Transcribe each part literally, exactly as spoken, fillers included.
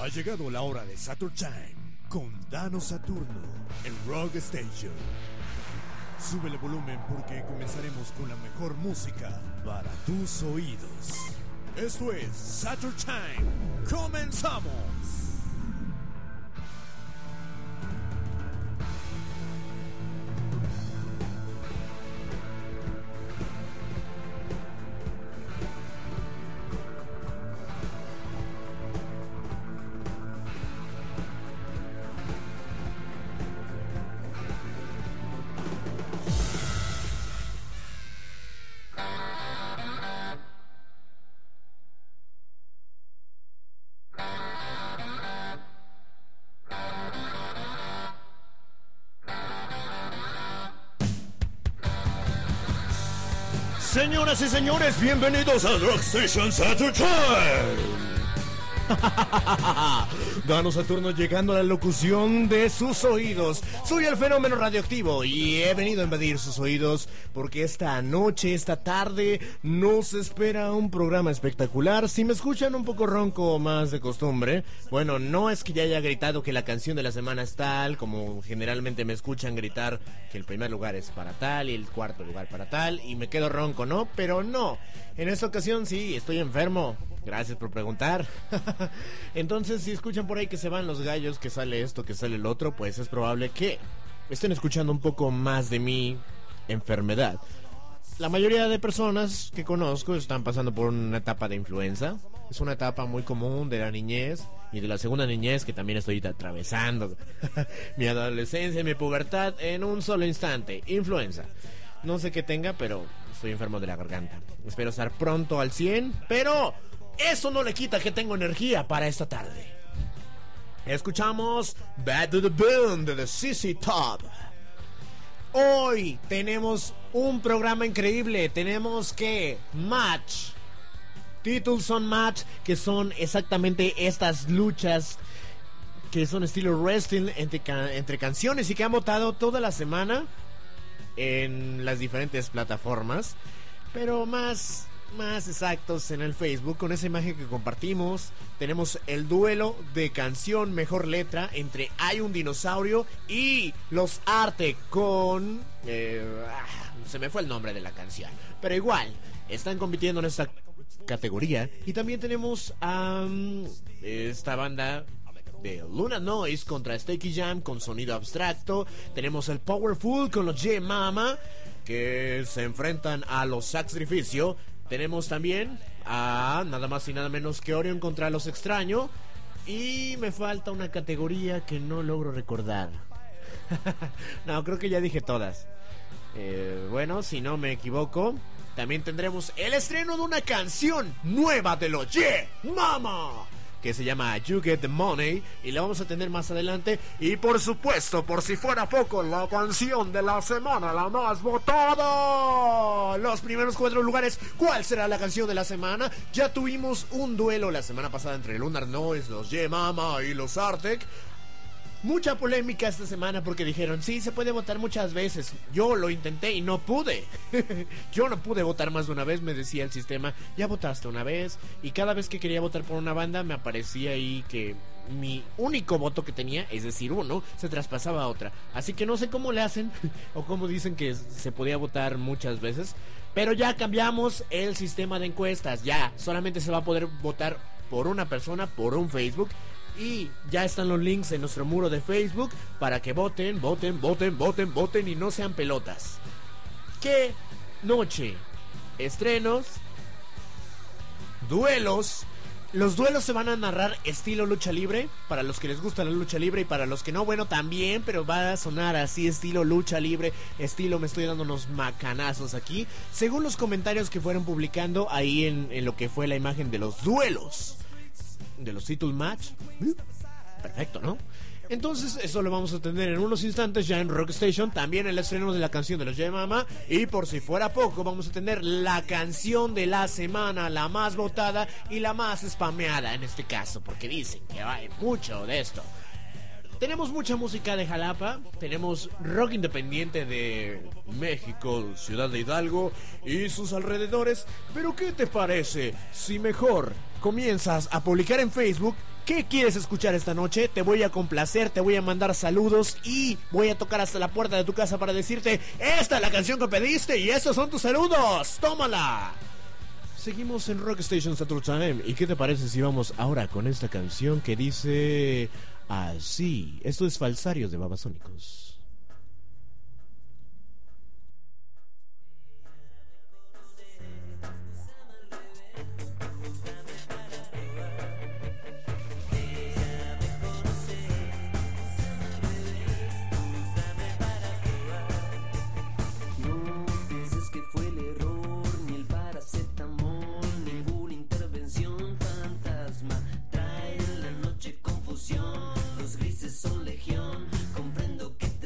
Ha llegado la hora de Saturn Time con Dano Saturno en Rock Station. Sube el volumen porque comenzaremos con la mejor música para tus oídos. Esto es Saturn Time. ¡Comenzamos! Señoras y señores, bienvenidos a Rock Station Saturn Time. Dano Saturno llegando a la locución de sus oídos. Soy el fenómeno radioactivo y he venido a invadir sus oídos porque esta noche, esta tarde, nos espera un programa espectacular. Si me escuchan un poco ronco más de costumbre, bueno, no es que ya haya gritado que la canción de la semana es tal, como generalmente me escuchan gritar que el primer lugar es para tal y el cuarto lugar para tal, y me quedo ronco, ¿no? Pero no, en esta ocasión sí, estoy enfermo. Gracias por preguntar. Entonces, si escuchan por ahí que se van los gallos, que sale esto, que sale el otro, pues es probable que estén escuchando un poco más de mi enfermedad. La mayoría de personas que conozco están pasando por una etapa de influenza. Es una etapa muy común de la niñez y de la segunda niñez que también estoy atravesando. Mi adolescencia y mi pubertad en un solo instante. Influenza. No sé qué tenga, pero estoy enfermo de la garganta. Espero estar pronto al cien, pero eso no le quita que tengo energía para esta tarde. Escuchamos Bad to the Bone de The Z Z Top. Hoy tenemos un programa increíble. Tenemos que Match, Titles on Match, que son exactamente estas luchas que son estilo wrestling entre, entre canciones y que han votado toda la semana en las diferentes plataformas, pero más más exactos en el Facebook. Con esa imagen que compartimos tenemos el duelo de canción mejor letra entre Hay un dinosaurio y Los Arte con eh, ah, se me fue el nombre de la canción, pero igual están compitiendo en esta categoría. Y también tenemos a um, esta banda de Luna Noise contra Steaky Jam con sonido abstracto. Tenemos el Powerful con los J-Mama que se enfrentan a los Sacrificio. Tenemos también a nada más y nada menos que Orion contra Los Extraño. Y me falta una categoría que no logro recordar. No, creo que ya dije todas. eh, Bueno, si no me equivoco, también tendremos el estreno de una canción nueva de los Yeah Mama, que se llama You Get the Money, y la vamos a tener más adelante. Y por supuesto, por si fuera poco, la canción de la semana, la más votada. Los primeros cuatro lugares. ¿Cuál será la canción de la semana? Ya tuvimos un duelo la semana pasada entre Lunar Noise, los Yeah Mama y los Artec. Mucha polémica esta semana porque dijeron, sí, se puede votar muchas veces. Yo lo intenté y no pude. Yo no pude votar más de una vez, me decía el sistema. Ya votaste una vez. Y cada vez que quería votar por una banda me aparecía ahí que mi único voto que tenía, es decir, uno, se traspasaba a otra. Así que no sé cómo le hacen o cómo dicen que se podía votar muchas veces. Pero ya cambiamos el sistema de encuestas. Ya solamente se va a poder votar por una persona, por un Facebook. Y ya están los links en nuestro muro de Facebook para que voten, voten, voten, voten, voten y no sean pelotas. ¿Qué noche? Estrenos, duelos. Los duelos se van a narrar estilo lucha libre, para los que les gusta la lucha libre, y para los que no, bueno, también, pero va a sonar así, estilo lucha libre, estilo me estoy dando unos macanazos aquí, según los comentarios que fueron publicando ahí en, en lo que fue la imagen de los duelos de los Title Match. Perfecto, ¿no? Entonces eso lo vamos a tener en unos instantes ya en Rock Station. También el estreno de la canción de los J-Mama. Y por si fuera poco, vamos a tener la canción de la semana, la más votada y la más spameada en este caso, porque dicen que hay mucho de esto. Tenemos mucha música de Jalapa, tenemos rock independiente de México, Ciudad de Hidalgo y sus alrededores. Pero ¿qué te parece si mejor comienzas a publicar en Facebook ¿Qué quieres escuchar esta noche? Te voy a complacer, te voy a mandar saludos y voy a tocar hasta la puerta de tu casa para decirte: esta es la canción que pediste y estos son tus saludos. ¡Tómala! Seguimos en Rock Station Saturday Time. ¿Y qué te parece si vamos ahora con esta canción que dice así? Esto es Falsarios de Babasónicos. Los grises son legión, comprendo que te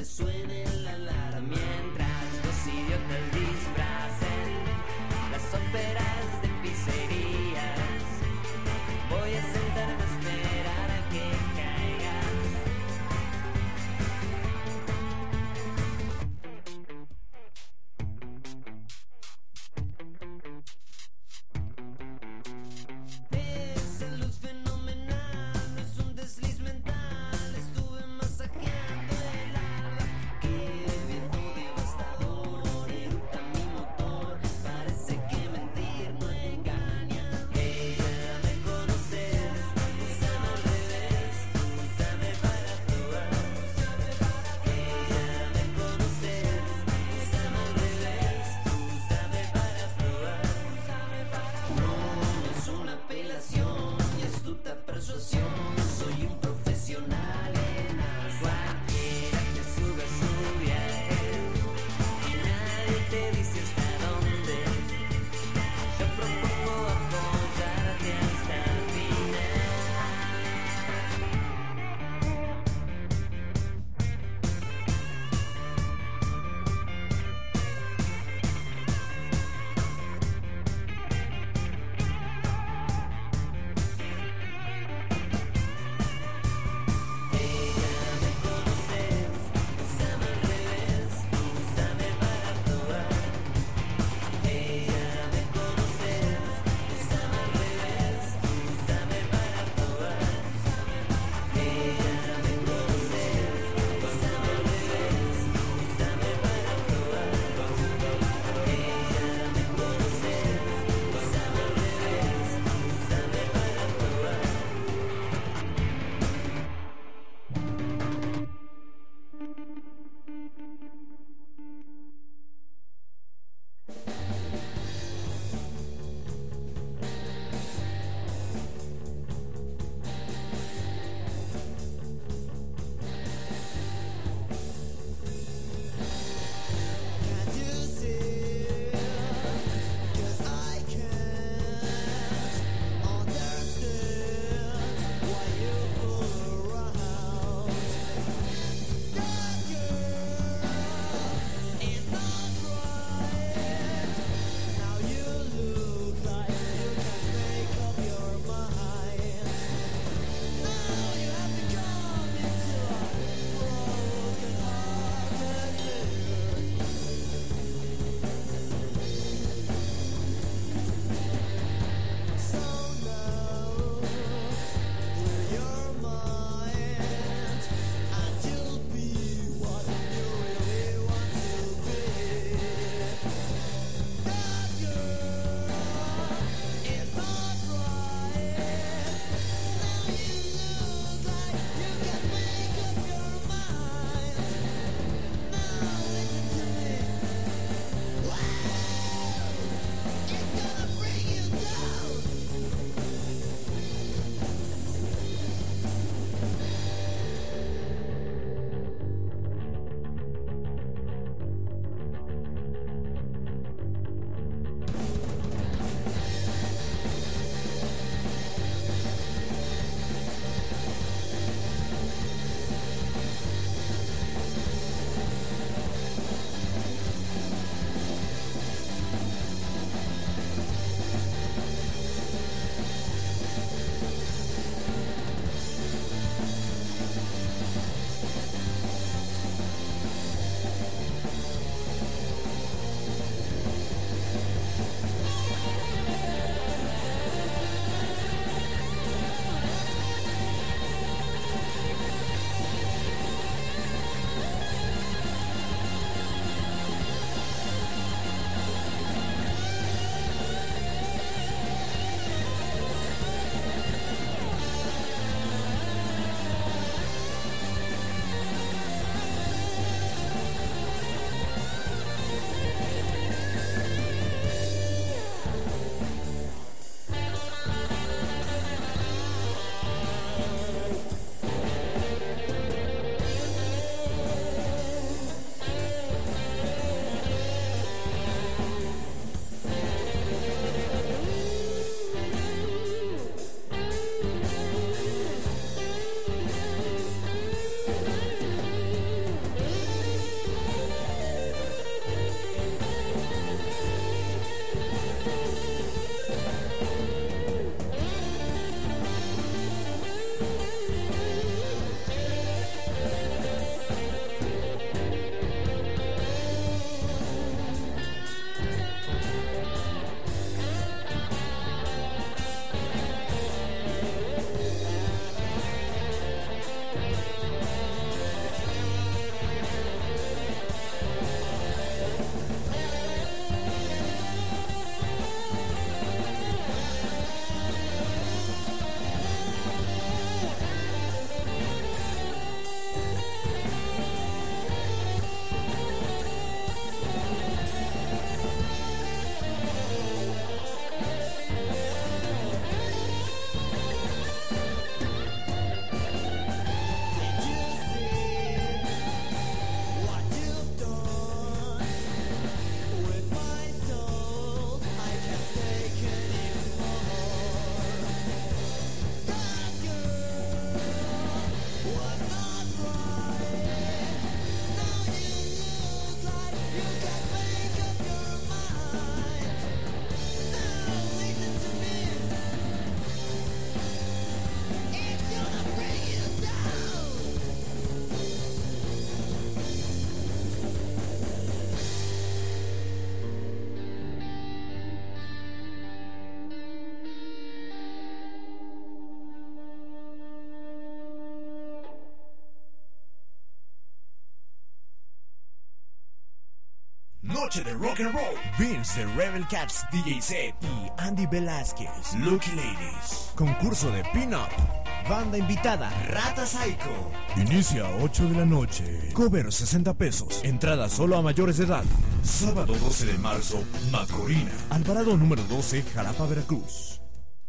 noche de rock and roll. Vince de Rebel Cats D J set y Andy Velázquez, Lucky Ladies. Concurso de pin-up. Banda invitada, Rata Psycho. Inicia a ocho de la noche. Cover sesenta pesos. Entrada solo a mayores de edad. Sábado doce de marzo, Macorina. Alvarado número doce, Jalapa, Veracruz.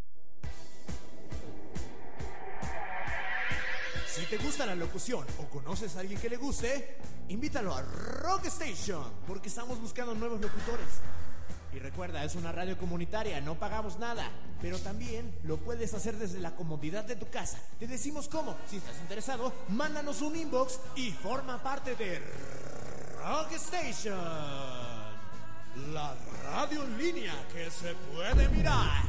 Si te gusta la locución o conoces a alguien que le guste, invítalo a Rock Station, porque estamos buscando nuevos locutores. Y recuerda, es una radio comunitaria, no pagamos nada, pero también lo puedes hacer desde la comodidad de tu casa. Te decimos cómo. Si estás interesado, mándanos un inbox y forma parte de Rock Station, la radio en línea que se puede mirar.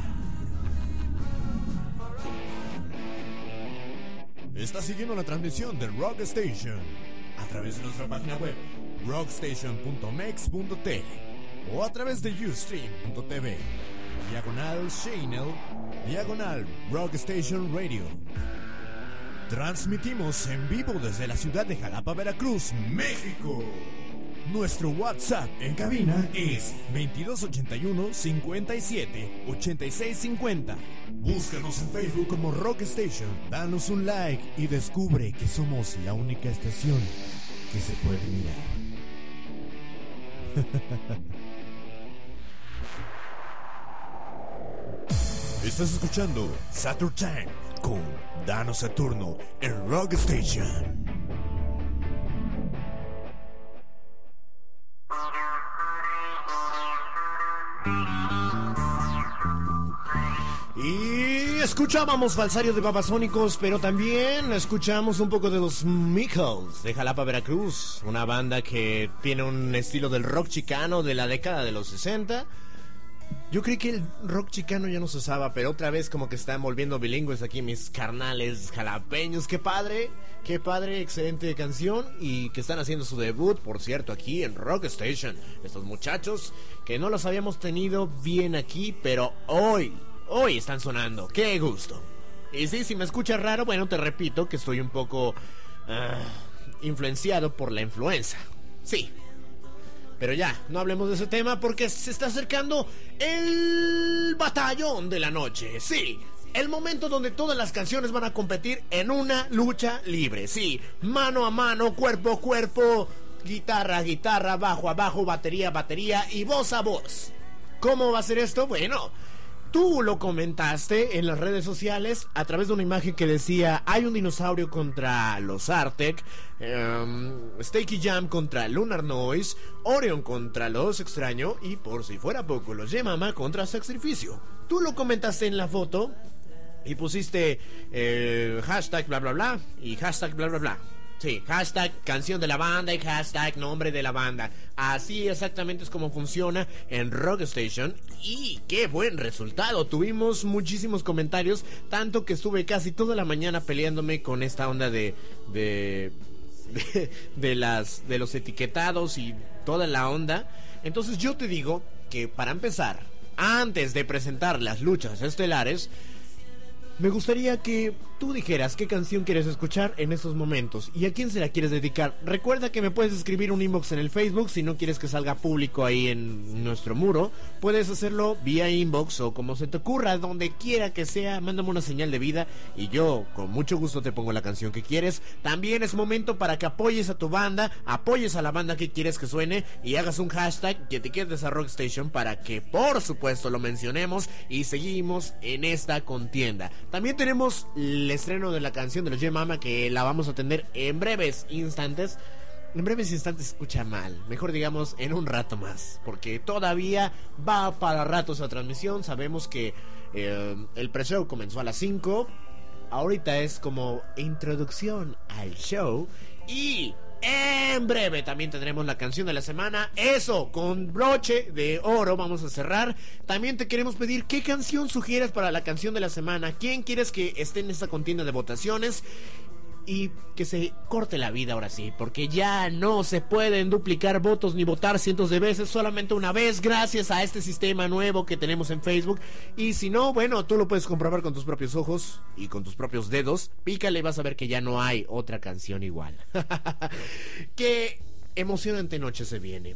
Estás siguiendo la transmisión de Rock Station a través de nuestra página web rockstation punto mex punto t o a través de ustream punto t v, diagonal channel, diagonal Rock Station Radio. Transmitimos en vivo desde la ciudad de Jalapa, Veracruz, México. Nuestro WhatsApp en cabina es veintidós ochenta y uno, cincuenta y siete, ochenta y seis cincuenta. Búscanos en Facebook como Rock Station. Danos un like y descubre que somos la única estación que se puede mirar. Estás escuchando Saturn Time con Dano Saturno en Rock Station. Y escuchábamos Falsario de Babasónicos, pero también escuchamos un poco de los Michels de Jalapa, Veracruz, una banda que tiene un estilo del rock chicano de la década de los sesenta. Yo creí que el rock chicano ya no se usaba, pero otra vez como que están volviendo bilingües aquí mis carnales jalapeños. ¡Qué padre! ¡Qué padre! Excelente canción, y que están haciendo su debut, por cierto, aquí en Rock Station. Estos muchachos que no los habíamos tenido bien aquí, pero hoy, hoy están sonando. ¡Qué gusto! Y sí, si me escuchas raro, bueno, te repito que estoy un poco uh, influenciado por la influenza. Sí. Pero ya, no hablemos de ese tema porque se está acercando el batallón de la noche. Sí, el momento donde todas las canciones van a competir en una lucha libre. Sí, mano a mano, cuerpo a cuerpo, guitarra a guitarra, bajo a bajo, batería a batería y voz a voz. ¿Cómo va a ser esto? Bueno, tú lo comentaste en las redes sociales a través de una imagen que decía: hay un dinosaurio contra los Arctic, um, Stakey Jam contra Lunar Noise, Orion contra Los Extraño y, por si fuera poco, los Yemama contra Sacrificio. Tú lo comentaste en la foto y pusiste eh, hashtag bla bla bla y hashtag bla bla bla. Sí, hashtag canción de la banda y hashtag nombre de la banda. Así exactamente es como funciona en Rock Station. Y qué buen resultado. Tuvimos muchísimos comentarios, tanto que estuve casi toda la mañana peleándome con esta onda de de, de, de las de los etiquetados y toda la onda. Entonces yo te digo que, para empezar, antes de presentar las luchas estelares, me gustaría que tú dijeras qué canción quieres escuchar en estos momentos y a quién se la quieres dedicar. Recuerda que me puedes escribir un inbox en el Facebook si no quieres que salga público ahí en nuestro muro. Puedes hacerlo vía inbox o como se te ocurra, donde quiera que sea. Mándame una señal de vida y yo con mucho gusto te pongo la canción que quieres. También es momento para que apoyes a tu banda, apoyes a la banda que quieres que suene y hagas un hashtag que etiquetes a Rock Station para que, por supuesto, lo mencionemos y seguimos en esta contienda. También tenemos el estreno de la canción de los Yemama, que la vamos a tener en breves instantes. En breves instantes se escucha mal, mejor digamos en un rato más, porque todavía va para rato esa transmisión. Sabemos que eh, el pre-show comenzó a las cinco. Ahorita es como introducción al show. Y en breve también tendremos la canción de la semana. Eso, con broche de oro vamos a cerrar. También te queremos pedir qué canción sugieres para la canción de la semana. ¿Quién quieres que esté en esta contienda de votaciones? Y que se corte la vida ahora sí, porque ya no se pueden duplicar votos ni votar cientos de veces, solamente una vez, gracias a este sistema nuevo que tenemos en Facebook. Y si no, bueno, tú lo puedes comprobar con tus propios ojos y con tus propios dedos. Pícale y vas a ver que ya no hay otra canción igual. Qué emocionante noche se viene.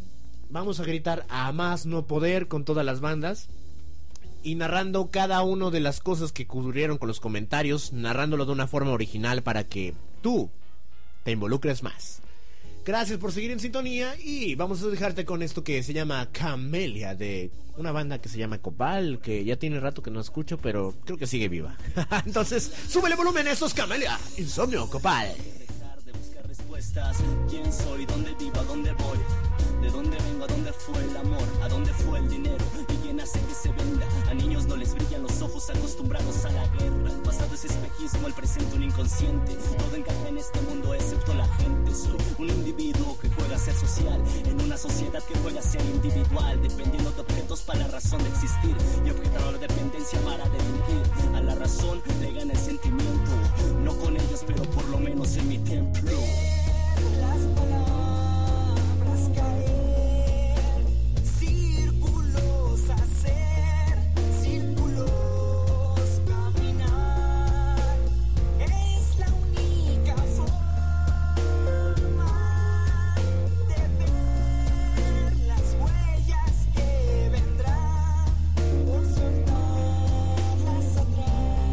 vamos a gritar a más no poder con todas las bandas y narrando cada una de las cosas que ocurrieron con los comentarios, narrándolo de una forma original para que tú te involucres más. Gracias por seguir en sintonía y vamos a dejarte con esto que se llama Camelia, de una banda que se llama Copal, que ya tiene rato que no escucho, pero creo que sigue viva. Entonces, súbele volumen, esto es Camelia, Insomnio, Copal. Dejar de buscar respuestas, quién soy, dónde vivo, a dónde voy, de dónde vengo, a dónde fue el amor, a dónde fue el dinero y quién hace que se venda. A niños no les brillan los ojos acostumbrados a la guerra. El pasado es espejismo, el presente un inconsciente. Todo encaja en este mundo excepto la gente. Soy un individuo que juega a ser social en una sociedad que juega a ser individual, dependiendo de objetos para la razón de existir y objetar la dependencia para delinquir. A la razón le gana el sentimiento, no con ellos pero por lo menos en mi templo. Las palabras caer, círculos hacer, círculos caminar, es la única forma de ver las huellas que vendrán por soltarlas atrás.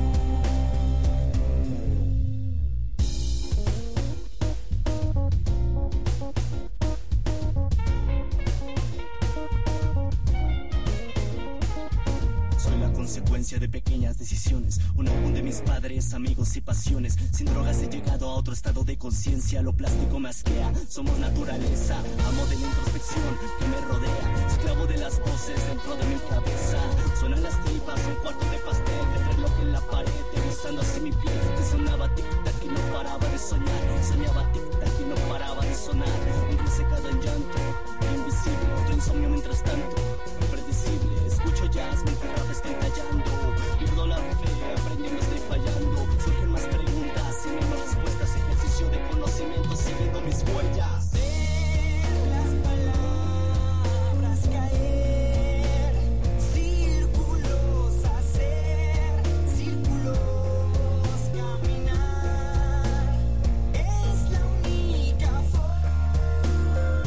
Soy la consecuencia de pequeñas decisiones, un álbum de mis padres, amigos y pasiones. Sin drogas he llegado a otro estado de conciencia, lo plástico me asquea, somos naturaleza. Amo de la introspección que me rodea, esclavo de las voces dentro de mi cabeza. Suenan las tripas, un cuarto de pastel, el reloj en la pared, revisando así mi piel. Que sonaba tic-tac y no paraba de soñar, soñaba tic-tac y no paraba de sonar. Un gris secado en llanto, invisible, otro insomnio mientras tanto, impredecible. Escucho jazz mientras rap está callando, pierdo la fe, aprendiendo estoy fallando. Surgen más preguntas y menos respuestas, ejercicio de conocimiento siguiendo mis huellas. Ver las palabras caer, círculos hacer, círculos caminar, es la única forma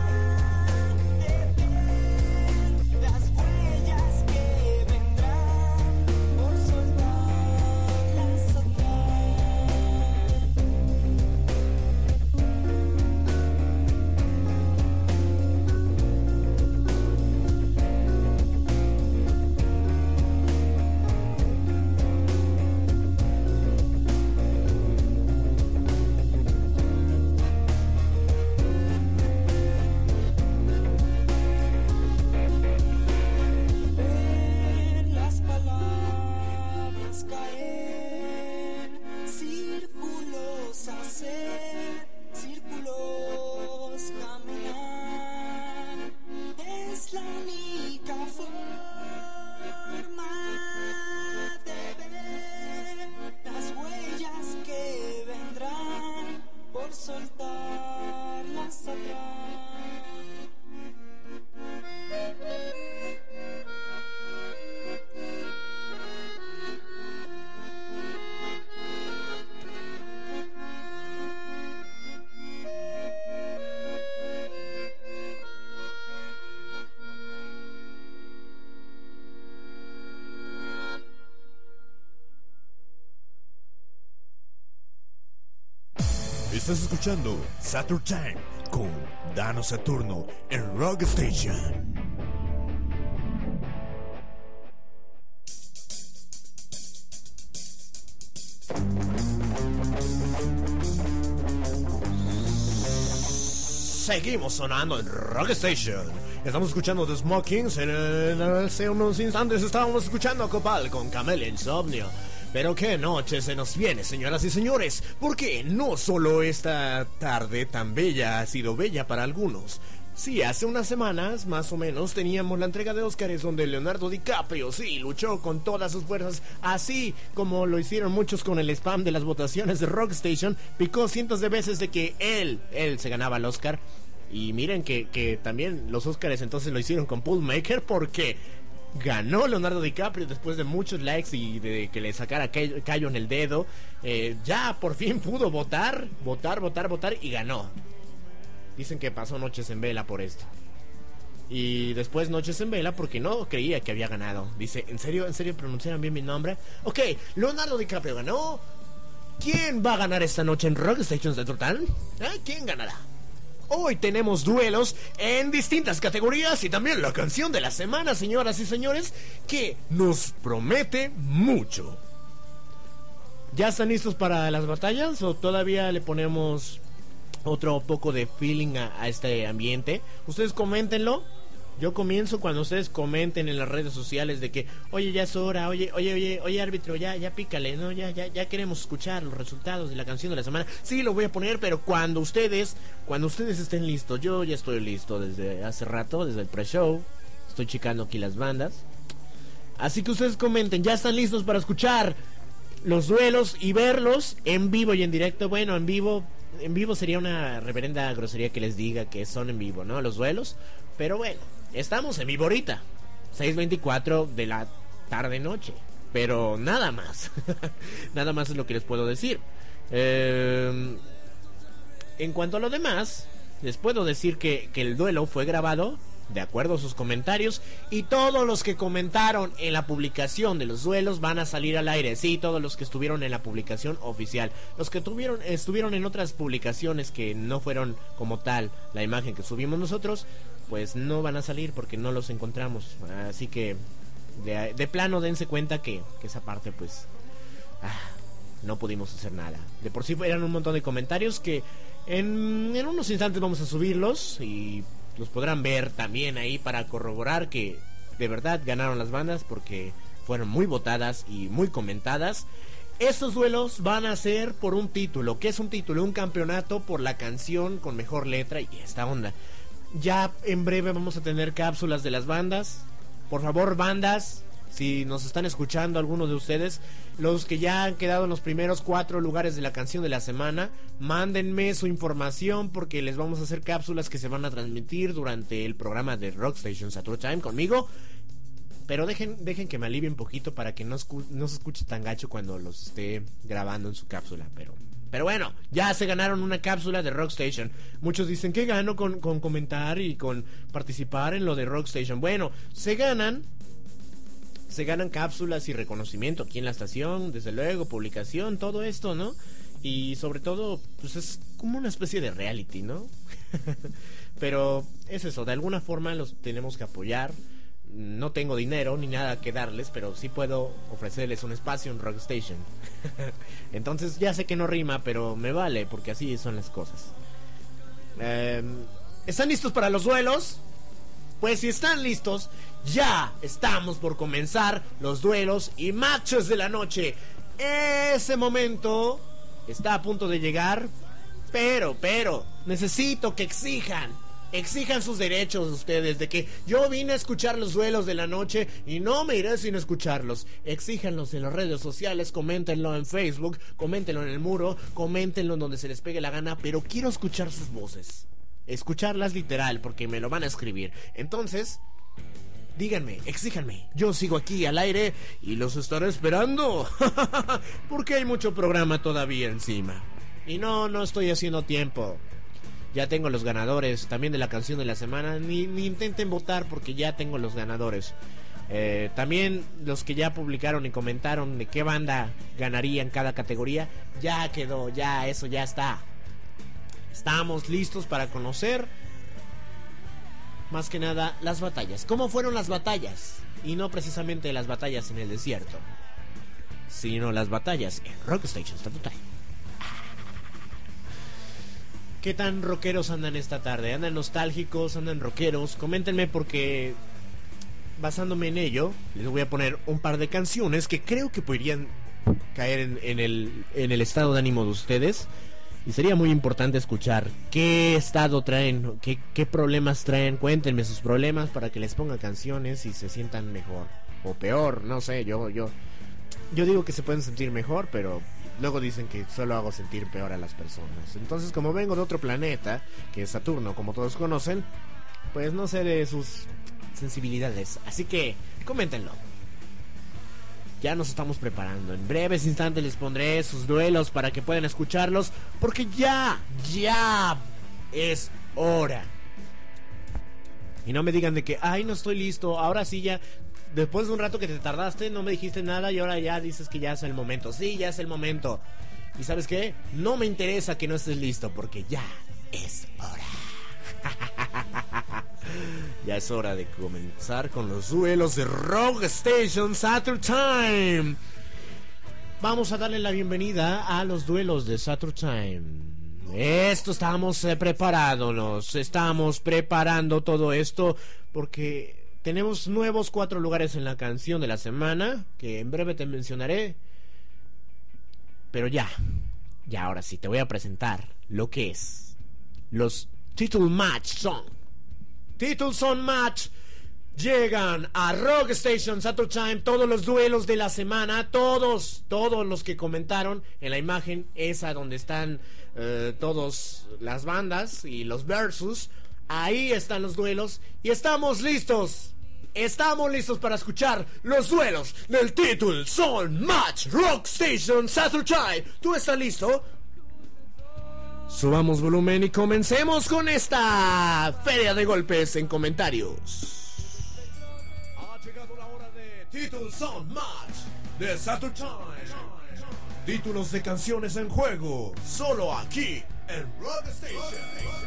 de ver las huellas que vendrán por soltarlas atrás. Ver las palabras caer, círculos hacer, círculos caminar, es la única forma de ver las huellas que vendrán por soltarlas atrás. Estás escuchando Saturn Time con Dano Saturno en Rock Station. Seguimos sonando en Rock Station. Estamos escuchando The Smokings. En el, hace unos instantes estábamos escuchando a Copal con Camelia, Insomnio. Pero qué noche se nos viene, señoras y señores, porque no solo esta tarde tan bella ha sido bella para algunos. Sí, hace unas semanas, más o menos, teníamos la entrega de Óscares donde Leonardo DiCaprio, sí, luchó con todas sus fuerzas, así como lo hicieron muchos con el spam de las votaciones de Rock Station, picó cientos de veces de que él, él se ganaba el Óscar. Y miren que, que también los Óscares entonces lo hicieron con Pullmaker porque ganó Leonardo DiCaprio después de muchos likes y de que le sacara callo en el dedo. Eh, ya por fin pudo votar, votar, votar, votar y ganó. Dicen que pasó noches en vela por esto. Y después Noches en Vela porque no creía que había ganado. Dice, ¿en serio? ¿En serio pronunciaron bien mi nombre? Ok, Leonardo DiCaprio ganó. ¿Quién va a ganar esta noche en Rock Station Central Time? ¿Eh? ¿Quién ganará? Hoy tenemos duelos en distintas categorías y también la canción de la semana, señoras y señores, que nos promete mucho. ¿Ya están listos para las batallas o todavía le ponemos otro poco de feeling a, a este ambiente? Ustedes coméntenlo. Yo comienzo cuando ustedes comenten en las redes sociales de que, oye, ya es hora, oye, oye, oye, oye, árbitro, ya, ya pícale, no, ya, ya, ya queremos escuchar los resultados de la canción de la semana. Sí, lo voy a poner, pero cuando ustedes, cuando ustedes estén listos, yo ya estoy listo desde hace rato, desde el pre-show, estoy checando aquí las bandas. Así que ustedes comenten, ya están listos para escuchar los duelos y verlos en vivo y en directo. Bueno, en vivo, en vivo sería una reverenda grosería que les diga que son en vivo, ¿no? Los duelos, pero bueno. Estamos en vivo ahorita, seis veinticuatro de la tarde-noche, pero nada más, nada más es lo que les puedo decir. Eh, en cuanto a lo demás, les puedo decir que, que el duelo fue grabado de acuerdo a sus comentarios y todos los que comentaron en la publicación de los duelos van a salir al aire. Sí, todos los que estuvieron en la publicación oficial. Los que tuvieron, estuvieron en otras publicaciones que no fueron como tal la imagen que subimos nosotros, pues no van a salir porque no los encontramos. Así que de, de plano dense cuenta que, que esa parte pues ah, no pudimos hacer nada. De por sí eran un montón de comentarios que en, en unos instantes vamos a subirlos y los podrán ver también ahí para corroborar que de verdad ganaron las bandas porque fueron muy votadas y muy comentadas. Estos duelos van a ser por un título. ¿Qué es un título? Un campeonato por la canción con mejor letra y esta onda. Ya en breve vamos a tener cápsulas de las bandas. Por favor, bandas, si nos están escuchando algunos de ustedes, los que ya han quedado en los primeros cuatro lugares de la canción de la semana, mándenme su información porque les vamos a hacer cápsulas que se van a transmitir durante el programa de Rock Station Saturday Time conmigo. Pero dejen, dejen que me alivie un poquito para que no, escu- no se escuche tan gacho cuando los esté grabando en su cápsula. Pero, pero bueno, ya se ganaron una cápsula de Rock Station. Muchos dicen que gano con, con comentar y con participar en lo de Rock Station. Bueno, se ganan... Se ganan cápsulas y reconocimiento aquí en la estación, desde luego, publicación, todo esto, ¿no? Y sobre todo, pues es como una especie de reality, ¿no? Pero es eso, de alguna forma los tenemos que apoyar. No tengo dinero ni nada que darles, pero sí puedo ofrecerles un espacio en Rock Station. Entonces ya sé que no rima, pero me vale, porque así son las cosas. Eh, ¿Están listos para los duelos? Pues si están listos, ya estamos por comenzar los duelos y matches de la noche. Ese momento está a punto de llegar, pero, pero, necesito que exijan, exijan sus derechos ustedes, de que yo vine a escuchar los duelos de la noche y no me iré sin escucharlos. Exíjanlos en las redes sociales, coméntenlo en Facebook, coméntenlo en el muro, coméntenlo en donde se les pegue la gana, pero quiero escuchar sus voces. Escucharlas literal, porque me lo van a escribir. Entonces, díganme, exíjanme. Yo sigo aquí al aire y los estaré esperando. Porque hay mucho programa todavía encima. Y no, no estoy haciendo tiempo. Ya tengo los ganadores también de la canción de la semana. Ni, ni intenten votar porque ya tengo los ganadores. Eh, también los que ya publicaron y comentaron de qué banda ganaría en cada categoría. Ya quedó, ya, eso ya está. Estamos listos para conocer, más que nada, las batallas. ¿Cómo fueron las batallas? Y no precisamente las batallas en el desierto, sino las batallas en Rock Station Saturday. ¿Qué tan rockeros andan esta tarde? ¿Andan nostálgicos? ¿Andan rockeros? Coméntenme porque, basándome en ello, les voy a poner un par de canciones que creo que podrían caer en, en, el, en el estado de ánimo de ustedes. Y sería muy importante escuchar qué estado traen, qué, qué problemas traen. Cuéntenme sus problemas para que les ponga canciones y se sientan mejor. O peor, no sé, yo yo yo digo que se pueden sentir mejor, pero luego dicen que solo hago sentir peor a las personas. Entonces, como vengo de otro planeta, que es Saturno, como todos conocen, pues no sé de sus sensibilidades. Así que, coméntenlo. Ya nos estamos preparando. En breves instantes les pondré sus duelos para que puedan escucharlos. Porque ya, ya es hora. Y no me digan de que, ay, no estoy listo, ahora sí ya, después de un rato que te tardaste, no me dijiste nada y ahora ya dices que ya es el momento. Sí, ya es el momento. ¿Y sabes qué? No me interesa que no estés listo, porque ya es hora. Ya es hora de comenzar con los duelos de Rock Station Saturday Time. Vamos a darle la bienvenida a los duelos de Saturday Time. Esto estamos eh, preparándonos, estamos preparando todo esto porque tenemos nuevos cuatro lugares en la canción de la semana, que en breve te mencionaré. Pero ya, ya ahora sí te voy a presentar lo que es los Title Match Song. Title Song Match. Llegan a Rock Station Saturday Time todos los duelos de la semana, todos, todos los que comentaron en la imagen esa donde están eh, todas las bandas y los versus. Ahí están los duelos y estamos listos. Estamos listos para escuchar los duelos del Title Song Match Rock Station Saturday Time. ¿Tú estás listo? Subamos volumen y comencemos con esta feria de golpes en comentarios. Title Song Match de Saturday Time. Títulos de canciones en juego, solo aquí en Rock Station.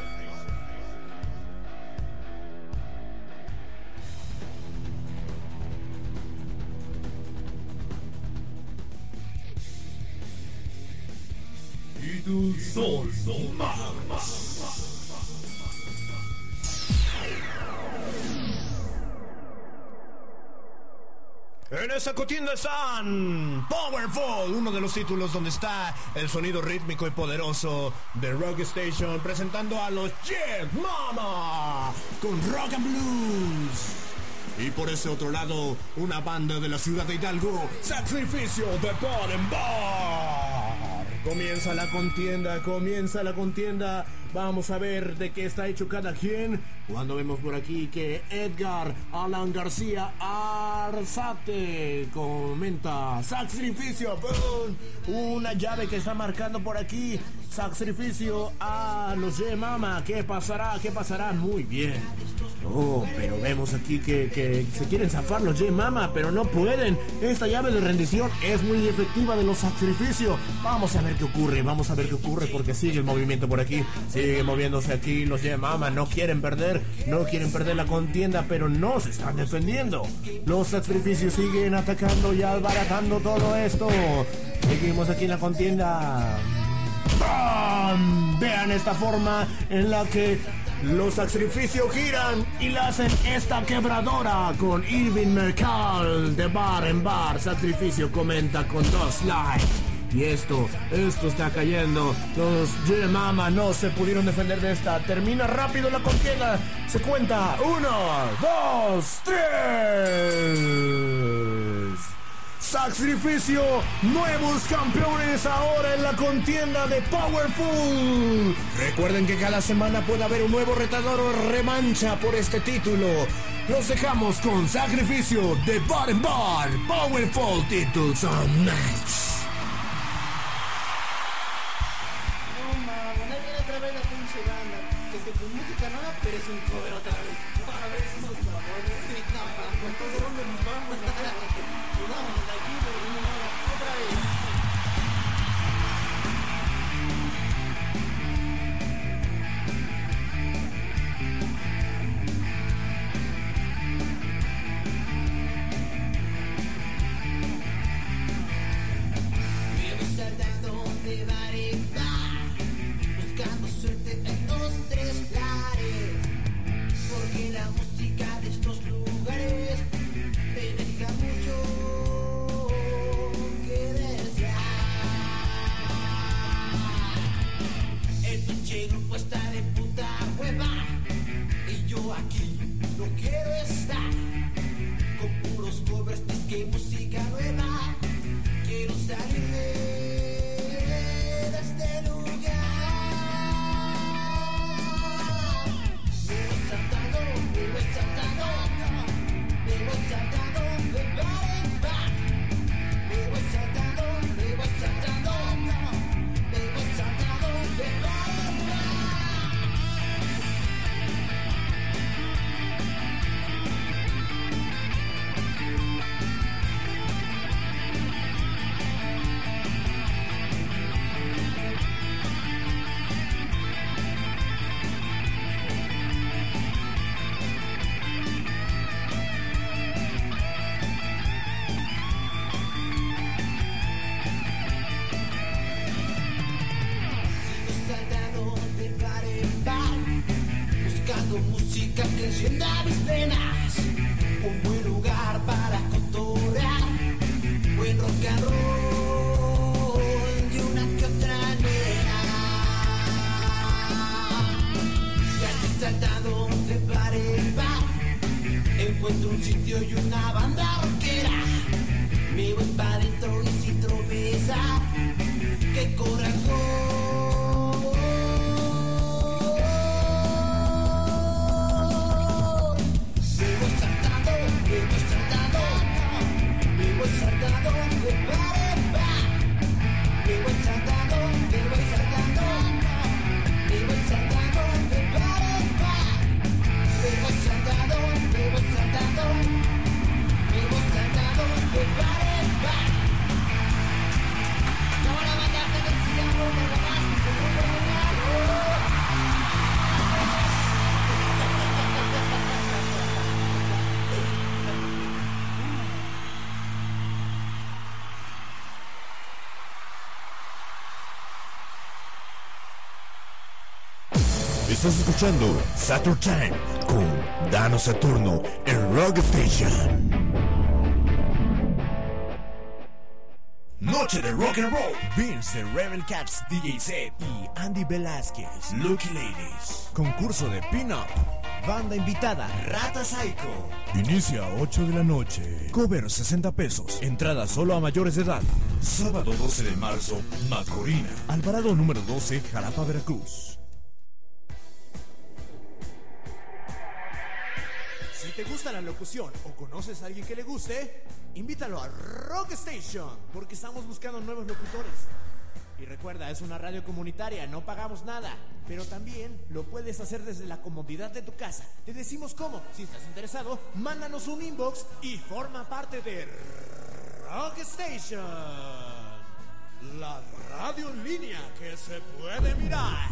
Title Song Match. En esa contienda están Powerful, uno de los títulos donde está el sonido rítmico y poderoso de Rock Station, presentando a los Yeah Mama con Rock and Blues. Y por ese otro lado, una banda de la ciudad de Hidalgo, Sacrificio de Bar en Bar. Comienza la contienda, comienza la contienda. Vamos a ver de qué está hecho cada quien. Cuando vemos por aquí que Edgar Alan García Arzate comenta Sacrificio, ¡pum! Una llave que está marcando por aquí. Sacrificio a los Ye Mama. ¿Qué pasará? ¿Qué pasará? Muy bien. Oh, pero vemos aquí que, que se quieren zafar los Ye Mama, pero no pueden. Esta llave de rendición es muy efectiva de los Sacrificio. Vamos a ver qué ocurre, vamos a ver qué ocurre porque sigue el movimiento por aquí. Sigue moviéndose aquí los Ye Mama. No quieren perder, no quieren perder la contienda, pero no se están defendiendo. Los Sacrificios siguen atacando y albaratando todo esto. Seguimos aquí en la contienda. ¡Bam! Vean esta forma en la que los Sacrificios giran y le hacen esta quebradora con Irving Mercal de Bar en Bar. Sacrificio comenta con dos likes. Y esto, esto está cayendo. Los Ye Mama no se pudieron defender de esta. Termina rápido la contienda. Se cuenta. Uno, dos, tres. Sacrificio, nuevos campeones ahora en la contienda de Powerful. Recuerden que cada semana puede haber un nuevo retador o revancha por este título. Los dejamos con Sacrificio de Bar en Bar. Powerful Titles on Match. Con música nueva, pero es un cover otra vez. A ver si nos vamos. ¿Cuántos de dónde nos vamos? Nos vamos de aquí, pero no vamos otra vez. Vivo saltando de bar en bar, buscando suerte en dos, tres lares, porque encienda mis penas. Un buen lugar para costurar, buen rock and roll y una que otra nena. Ya estoy saltando de par en par, encuentro un sitio y una banda rockera. Me voy para adentro y sin tropezar, que corazón. Estás escuchando Saturn Time con Dano Saturno en Rock Station. Noche de rock and roll. Vince de Rebel Cats, D J Set y Andy Velázquez, Lucky Ladies. Concurso de pin-up. Banda invitada, Rata Psycho. Inicia a ocho de la noche. Cover sesenta pesos. Entrada solo a mayores de edad. Sábado doce de marzo, Macorina. Alvarado número doce, Jalapa, Veracruz. Si te gusta la locución o conoces a alguien que le guste, invítalo a Rock Station, porque estamos buscando nuevos locutores. Y recuerda, es una radio comunitaria, no pagamos nada, pero también lo puedes hacer desde la comodidad de tu casa. Te decimos cómo. Si estás interesado, mándanos un inbox y forma parte de Rock Station, la radio en línea que se puede mirar.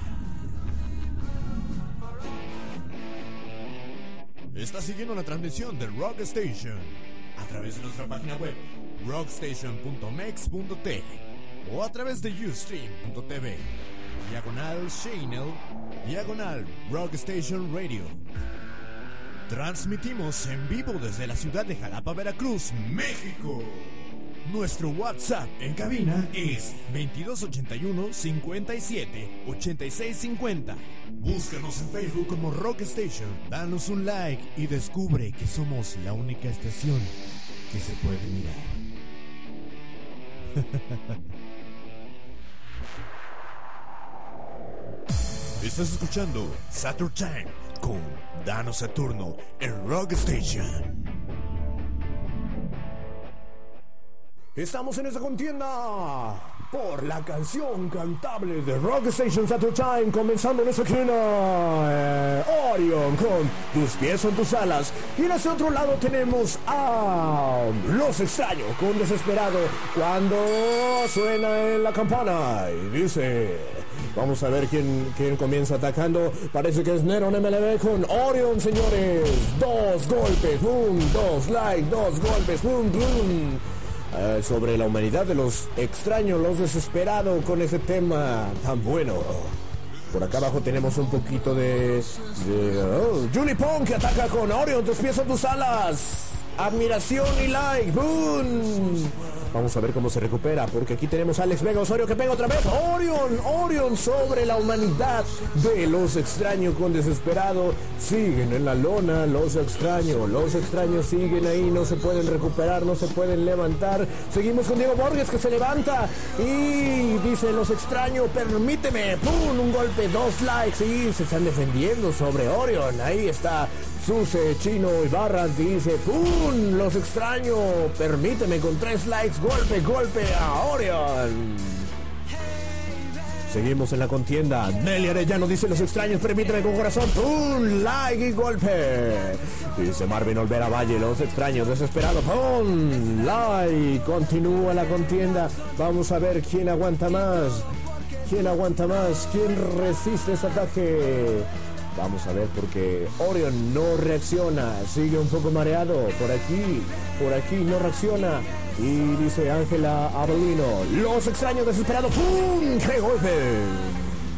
Estás siguiendo la transmisión de Rock Station a través de nuestra página web rockstation punto mex punto t o a través de ustream punto t v, diagonal channel, diagonal Rock Station Radio. Transmitimos en vivo desde la ciudad de Jalapa, Veracruz, México. Nuestro WhatsApp en cabina es veintidós ochenta y uno cincuenta y siete ochenta y seis cincuenta. Búscanos en Facebook como Rock Station. Danos un like y descubre que somos la única estación que se puede mirar. Estás escuchando Saturn Time con Dano Saturno en Rock Station. Estamos en esa contienda por la canción cantable de Rock Station Saturn Time, comenzando en esa esquina eh, Orion con Tus pies son tus alas, y en ese otro lado tenemos a Los Extraño con Desesperado, cuando suena en la campana y dice: vamos a ver quién, quién comienza atacando. Parece que es Neron M L B con Orion, señores. Dos golpes, boom, dos like, dos golpes, boom, boom. Uh, sobre la humanidad de los extraños, los desesperados, con ese tema tan bueno. Por acá abajo tenemos un poquito de... de oh, Julie Pong, que ataca con Orion, tus pies son tus alas. Admiración y like, boom. Vamos a ver cómo se recupera, porque aquí tenemos a Alex Vega Osorio que pega otra vez. Orion, Orion sobre la humanidad de los extraños con Desesperado. Siguen en la lona los extraños, los extraños siguen ahí, no se pueden recuperar, no se pueden levantar. Seguimos con Diego Borges, que se levanta y dice: los extraños, permíteme, pum, un golpe, dos likes, y se están defendiendo sobre Orion. Ahí está Suse, Chino y Barras, dice: pum, los extraños, permíteme, con tres likes, golpe, golpe a Orion. Seguimos en la contienda. Nelly Arellano dice: los extraños, permíteme, con corazón, pum, like y golpe. Dice Marvin Olvera Valle: los extraños, Desesperado, pum, like. Continúa la contienda. Vamos a ver quién aguanta más. ¿Quién aguanta más? ¿Quién resiste ese ataque? Vamos a ver, porque Orion no reacciona, sigue un poco mareado. Por aquí, por aquí no reacciona. Y dice Ángela Avelino: los extraños, Desesperados, ¡pum! ¡Qué golpe!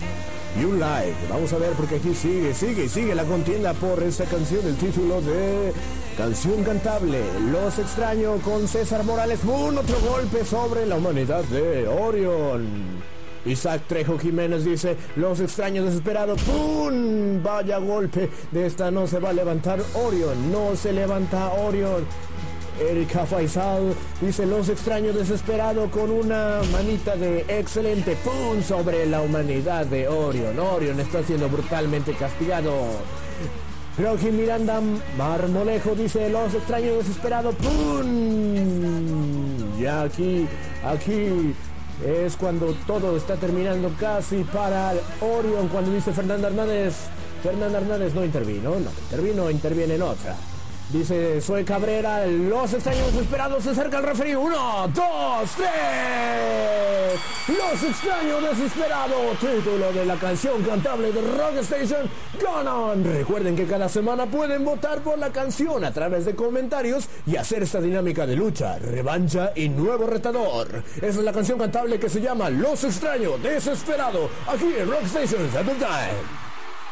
y un like. Vamos a ver porque aquí sigue, sigue, sigue la contienda por esta canción, el título de Canción Cantable, Los Extraño con César Morales. ¡Pum! Otro golpe sobre la humanidad de Orion. Isaac Trejo Jiménez dice, Los Extraños Desesperado. ¡Pum! Vaya golpe, de esta no se va a levantar Orion, no se levanta Orion. Erika Faisal dice, Los Extraños Desesperado con una manita de excelente. ¡Pum! Sobre la humanidad de Orion. Orion está siendo brutalmente castigado. Joaquín Miranda Marmolejo dice, Los Extraños Desesperado. ¡Pum! Y aquí, aquí es cuando todo está terminando casi para Orion, cuando dice Fernanda Hernández. Fernanda Hernández no intervino, no intervino, interviene en otra. Dice Zoe Cabrera, Los Extraños Desesperados, se acerca el referee. Uno, dos, tres. Los Extraños Desesperados, título de la canción cantable de Rock Station, ganan. Recuerden que cada semana pueden votar por la canción a través de comentarios y hacer esta dinámica de lucha, revancha y nuevo retador. Esa es la canción cantable que se llama Los Extraños Desesperados, aquí en Rock Station Saturday Time.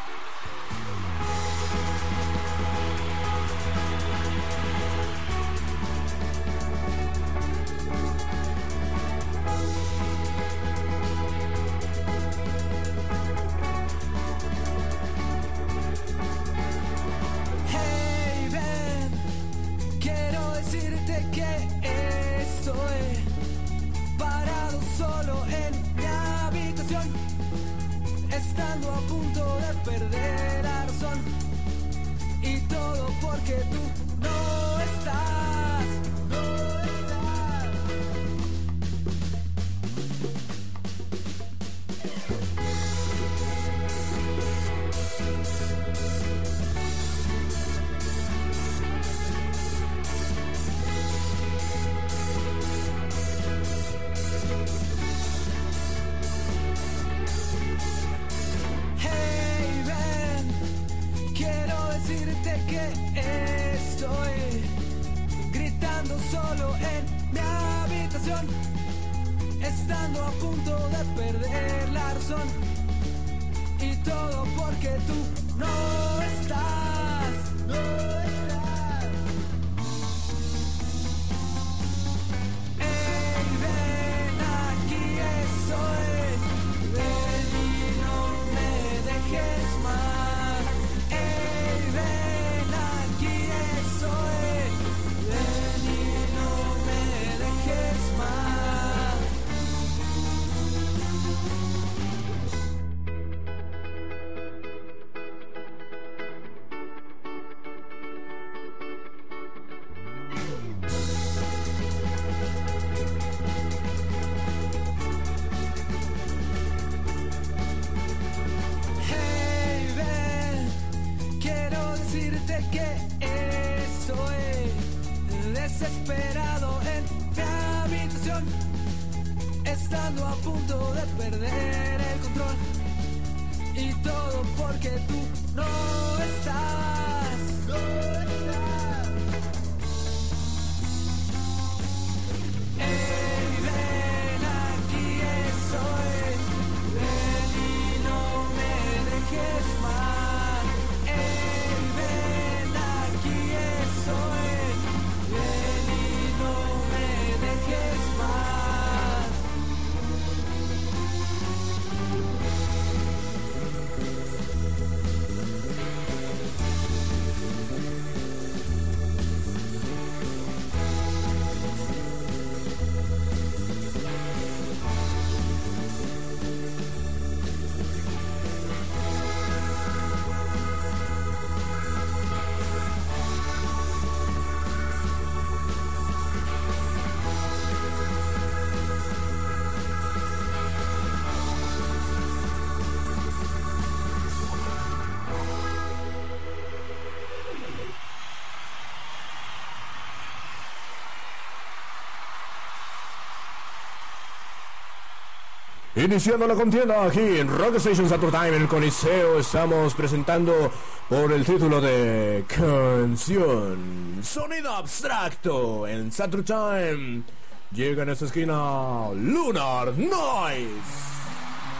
Estando a punto de perder la razón, y todo porque tú no estás, no estás. Ey, ven, aquí estoy, ven y no me dejes más. Ey, ven, aquí estoy, ven y no me dejes más. Desesperado en mi habitación, estando a punto de perder el control, y todo porque tú no estás, no estás. Ey, ven, aquí estoy, ven y no me dejes más. Ey, ven, aquí estoy, ven y no me dejes más. Iniciando la contienda aquí en Rock Station Saturday Time en el Coliseo, estamos presentando por el título de Canción Sonido Abstracto en Saturday Time. Llega en esta esquina Lunar Noise.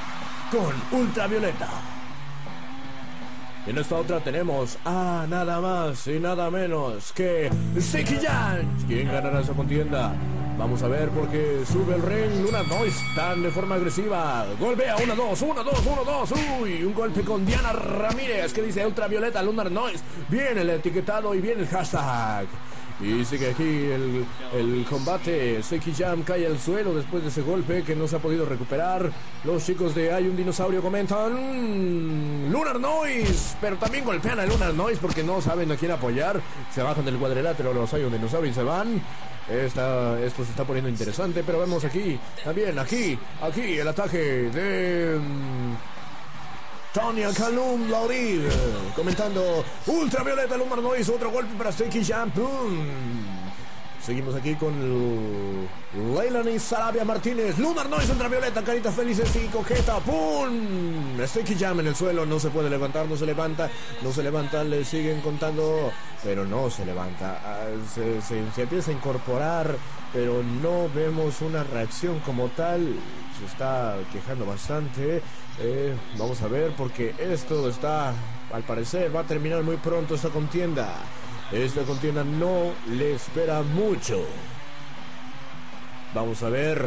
con Ultravioleta. Y en esta otra tenemos a nada más y nada menos que Seki Jan. ¿Quién ganará esa contienda? Vamos a ver porque sube el ring Lunar Noise tan de forma agresiva. Golpea, uno, dos, uno, dos, uno, dos. Uy, un golpe con Diana Ramírez que dice Ultravioleta, Lunar Noise. Viene el etiquetado y viene el hashtag. Y sigue aquí el, el combate. Seki Jam cae al suelo después de ese golpe que no se ha podido recuperar. Los chicos de Hay un Dinosaurio comentan Lunar Noise, pero también golpean a Lunar Noise porque no saben a quién apoyar. Se bajan del cuadrilátero los Hay un Dinosaurio y se van. Esta, esto se está poniendo interesante, pero vemos aquí, también aquí, aquí el ataque de um, Tania Calum Laurie comentando Ultravioleta, Lunar Noise, otro golpe para Seki Jam. Seguimos aquí con Leilani Sarabia Martínez, Lunar Noise, Ultravioleta, caritas felices y coqueta. ¡Pum! Seki Jam en el suelo, no se puede levantar, no se levanta, no se levanta, le siguen contando, pero no se levanta. Se, se, se empieza a incorporar, pero no vemos una reacción como tal. Se está quejando bastante. Eh, vamos a ver, porque esto está, al parecer, va a terminar muy pronto esta contienda. Esta contienda no le espera mucho. Vamos a ver.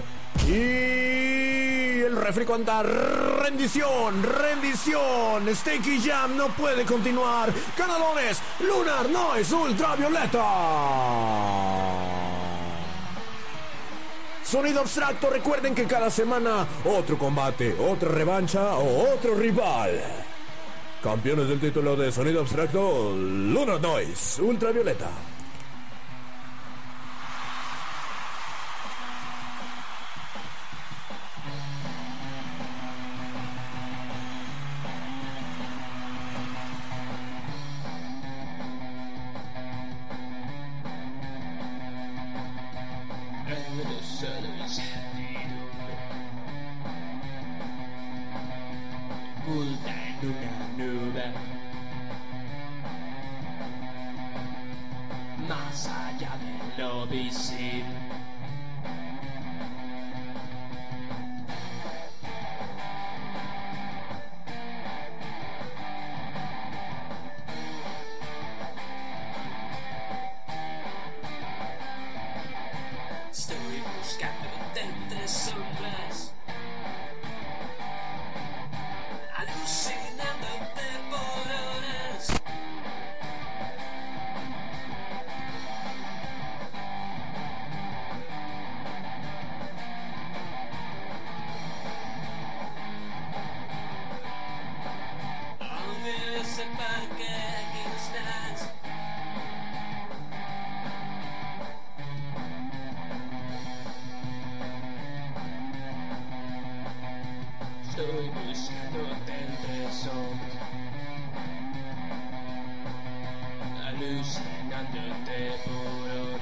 Y el refri cuenta rendición, rendición. Seki Jam no puede continuar. Ganadores, Lunar Noise, Ultravioleta. Sonido Abstracto, recuerden que cada semana otro combate, otra revancha o otro rival. Campeones del título de Sonido Abstracto, Lunar Noise, Ultravioleta. Más allá de lo visible, estoy buscando entre sombras, alucinándote por horas. Aunque sepa que aquí estás, estoy buscándote entre sombras, alucinándote por horas.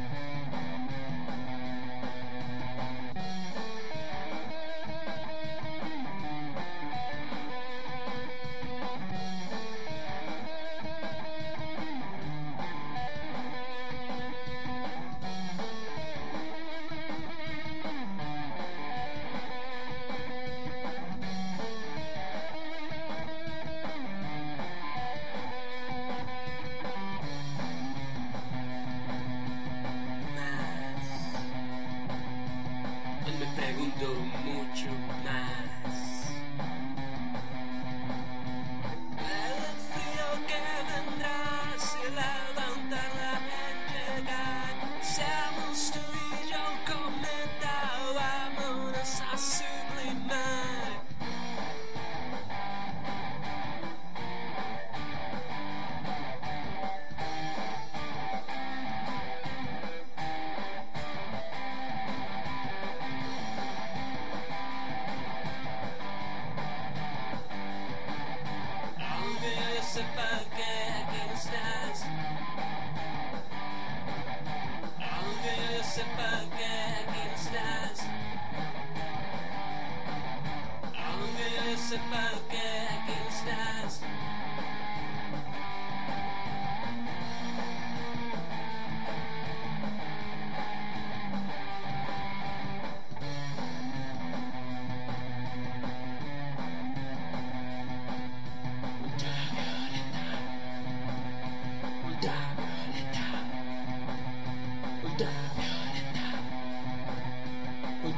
Me pregunto mucho más. El frío que vendrá si levantará en llegar. Seamos tú y yo cometa, vámonos a sublimar.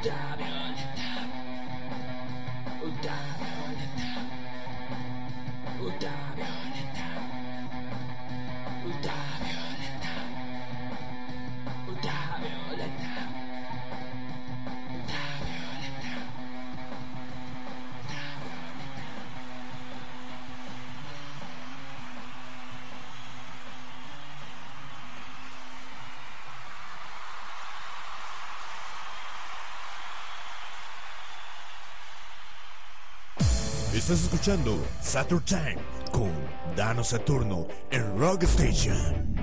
Estás escuchando Saturn Time con Dano Saturno en Rock Station.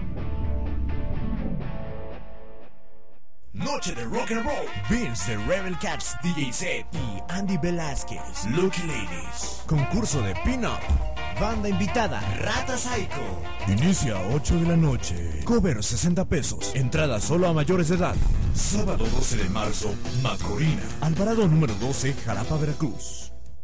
Noche de rock and roll. Vince de Rebel Cats, D J Set y Andy Velázquez, Lucky Ladies. Concurso de pin-up. Banda invitada, Rata Psycho. Inicia a ocho de la noche. Cover sesenta pesos. Entrada solo a mayores de edad. Sábado doce de marzo, Macorina. Alvarado número doce, Jalapa, Veracruz.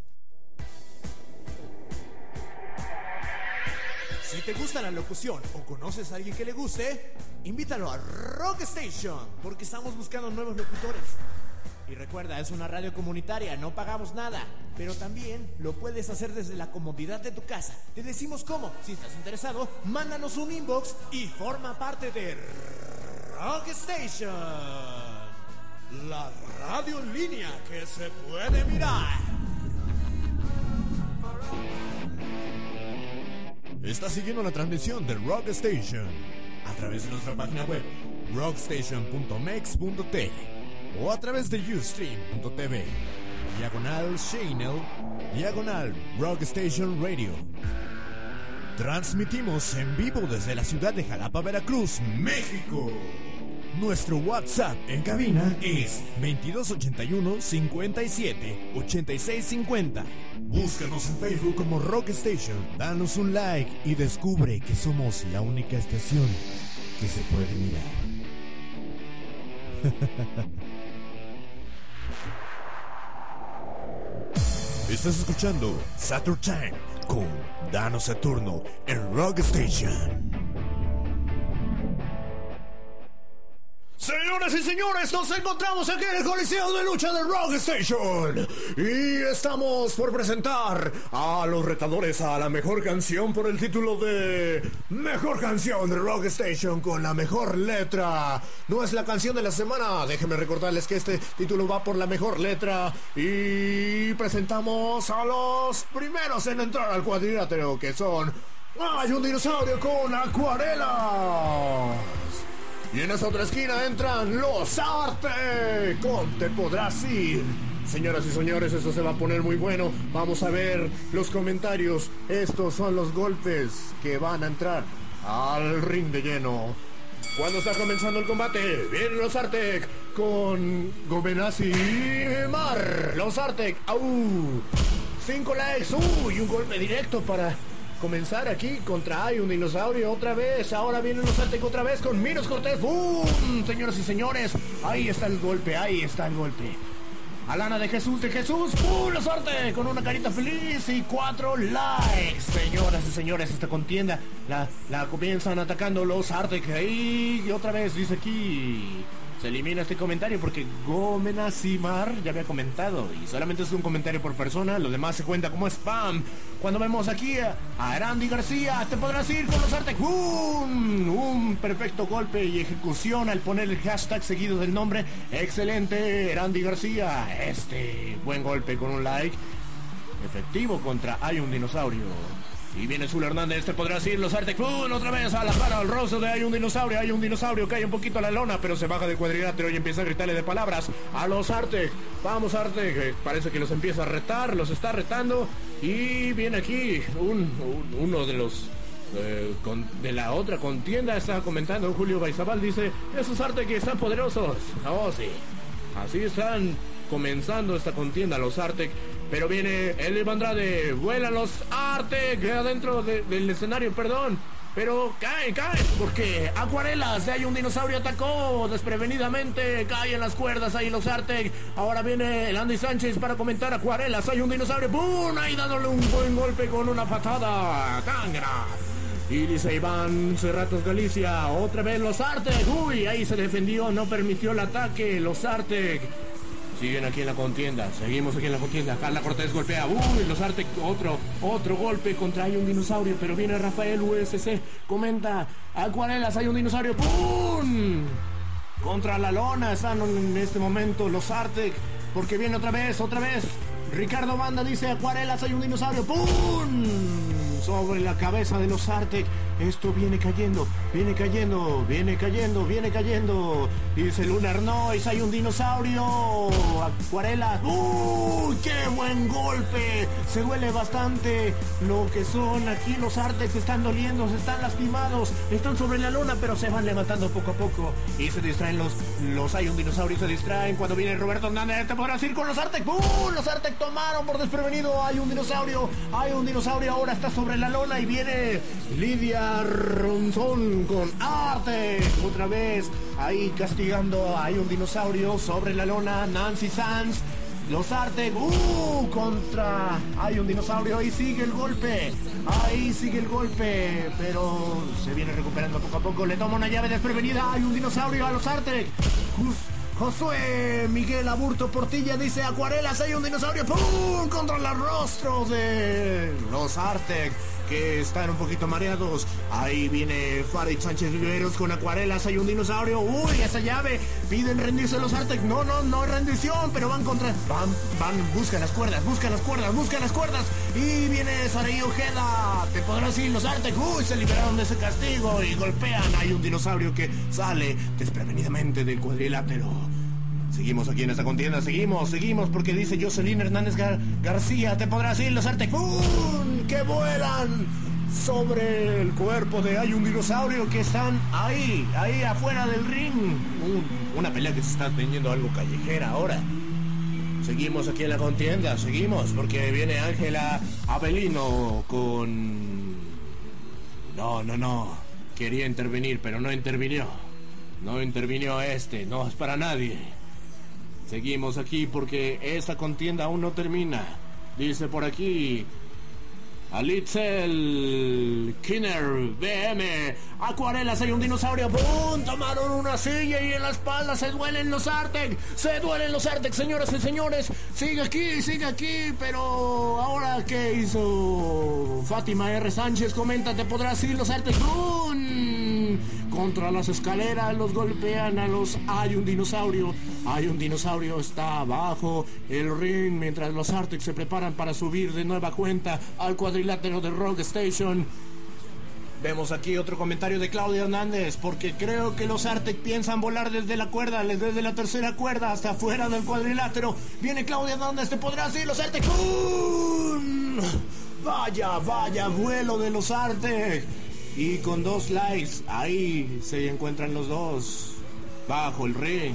Si te gusta la locución o conoces a alguien que le guste, invítalo a Rock Station, porque estamos buscando nuevos locutores. Y recuerda, es una radio comunitaria, no pagamos nada, pero también lo puedes hacer desde la comodidad de tu casa. Te decimos cómo. Si estás interesado, mándanos un inbox y forma parte de Rock Station, la radio en línea que se puede mirar. Estás siguiendo la transmisión de Rock Station a través de nuestra página web rockstation punto mex punto t o a través de ustream punto t v, diagonal channel, diagonal Rock Station Radio. Transmitimos en vivo desde la ciudad de Jalapa, Veracruz, México. Nuestro WhatsApp en cabina es veintidós ochenta y uno, cincuenta y siete, ochenta y seis cincuenta. Búscanos en Facebook como Rock Station, danos un like y descubre que somos la única estación que se puede mirar. Estás escuchando Saturn Time con Dano Saturno en Rock Station. Señoras y señores, nos encontramos aquí en el Coliseo de Lucha de Rock Station y estamos por presentar a los retadores a la mejor canción por el título de Mejor Canción de Rock Station con la mejor letra. No es la canción de la semana, déjenme recordarles que este título va por la mejor letra y presentamos a los primeros en entrar al cuadrilátero, que son Hay un dinosaurio con acuarelas. Y en esa otra esquina entran los Arte con Te Podrás Ir. Señoras y señores, esto se va a poner muy bueno. Vamos a ver los comentarios. Estos son los golpes que van a entrar al ring de lleno. Cuando está comenzando el combate, vienen los Artec con Gobenazzi Mar. Los Artec, ¡au! Cinco likes, ¡uh! Y un golpe directo para comenzar aquí contra Hay un dinosaurio otra vez. Ahora vienen los Artec otra vez con Miros Cortés. ¡Bum! Señoras y señores, ahí está el golpe, ahí está el golpe. Alana de Jesús de Jesús. ¡Uh! Los Artec con una carita feliz y cuatro likes. Señoras y señores, esta contienda la, la comienzan atacando los Artec. Ahí y otra vez dice aquí: se elimina este comentario porque Gomenazimar ya había comentado y solamente es un comentario por persona, lo demás se cuenta como spam. Cuando vemos aquí a, a Randy García, Te Podrás Ir con los Artec. Un, un perfecto golpe y ejecución al poner el hashtag seguido del nombre. Excelente, Randy García. Este buen golpe con un like efectivo contra Hay un dinosaurio. Y viene Zul Hernández, Te Podrás Ir, los Artec. ¡Pum! Otra vez a la cara al rostro de Hay un dinosaurio. Hay un dinosaurio, cae un poquito a la lona, pero se baja del cuadrilátero y empieza a gritarle de palabras a los Artec. Vamos, Artec. Eh, parece que los empieza a retar, los está retando. Y viene aquí un, un uno de los eh, con, de la otra contienda. Está comentando Julio Baizabal, dice: esos Artec están poderosos. Oh, sí. Así están comenzando esta contienda los Artec. Pero viene el Andrade, vuelan los Artec adentro de, del escenario, perdón. Pero caen, caen, porque Acuarelas de Hay un dinosaurio atacó desprevenidamente. Caen las cuerdas ahí los Artec. Ahora viene el Andy Sánchez para comentar: Acuarelas, Hay un dinosaurio. ¡Pum! Ahí dándole un buen golpe con una patada. ¡Tangra! Y dice Iván Cerratos Galicia, otra vez los Artec. Uy, ahí se defendió, no permitió el ataque. Los Artec Siguen aquí en la contienda, seguimos aquí en la contienda. Carla Cortés golpea, uy, los Artec, otro, otro golpe contra hay un dinosaurio, pero viene Rafael U S C, comenta, Acuarelas, hay un dinosaurio, ¡pum! Contra la lona están en este momento los Artec, porque viene otra vez, otra vez. Ricardo Banda dice, Acuarelas, hay un dinosaurio, ¡pum! Sobre la cabeza de los Artec. Esto viene cayendo, viene cayendo, viene cayendo, viene cayendo. Dice Lunar Noise, hay un dinosaurio. Acuarelas, ¡uy! ¡Qué buen golpe! Se duele bastante. Lo que son aquí los Artec se están doliendo, se están lastimados. Están sobre la lona, pero se van levantando poco a poco. Y se distraen los, los hay un dinosaurio, se distraen. Cuando viene Roberto Hernández, te podrás ir con los Artec. ¡Pum! Los Artec tomaron por desprevenido. Hay un dinosaurio, hay un dinosaurio. Ahora está sobre la lona y viene Lidia Ronzón con Artec. Otra vez ahí castigando. Hay un dinosaurio sobre la lona. Nancy Sanz. Los Artec. Uh, contra. Hay un dinosaurio. Ahí sigue el golpe. Ahí sigue el golpe. Pero se viene recuperando poco a poco. Le toma una llave desprevenida. Hay un dinosaurio a los Artec. Just Josué Miguel Aburto Portilla dice, Acuarelas, hay un dinosaurio, ¡pum! Contra los rostros de los Artec, que están un poquito mareados. Ahí viene Farid Sánchez Viveros con Acuarelas, hay un dinosaurio, uy, esa llave, piden rendirse los Artec, no, no, no hay rendición, pero van contra, van, van, buscan las cuerdas, buscan las cuerdas, buscan las cuerdas, y viene Saraí Ojeda, te podrás ir los Artec, uy, se liberaron de ese castigo y golpean, hay un dinosaurio que sale desprevenidamente del cuadrilátero. Seguimos aquí en esta contienda, seguimos, seguimos, porque dice Jocelyn Hernández Gar- García, te podrás ir los Artec, ¡pum! Que vuelan sobre el cuerpo de hay un dinosaurio, que están ahí, ahí afuera del ring. Un, una pelea que se está teniendo algo callejera ahora. Seguimos aquí en la contienda, seguimos, porque viene Ángela Avelino con... No, no, no, quería intervenir, pero no intervinió. No intervinió este, no es para nadie. Seguimos aquí porque esta contienda aún no termina. Dice por aquí Alitzel Kinner B M, Acuarelas, hay un dinosaurio, ¡pum! Tomaron una silla y en la espalda se duelen los Artec, se duelen los Artec, señoras y señores. Sigue aquí, sigue aquí, pero ahora ¿qué hizo? Fátima R. Sánchez comenta, te podrás ir los Artec, ¡pum! Contra las escaleras los golpean a los hay un dinosaurio, hay un dinosaurio, está abajo el ring mientras los Artec se preparan para subir de nueva cuenta al cuadrilátero de Rock Station. Vemos aquí otro comentario de Claudia Hernández, porque creo que los Artec piensan volar desde la cuerda, desde la tercera cuerda hasta afuera del cuadrilátero. Viene Claudia Hernández, te podrás ir los Artec, ¡pum! Vaya, vaya vuelo de los Artec. Y con dos likes, ahí se encuentran los dos, bajo el ring.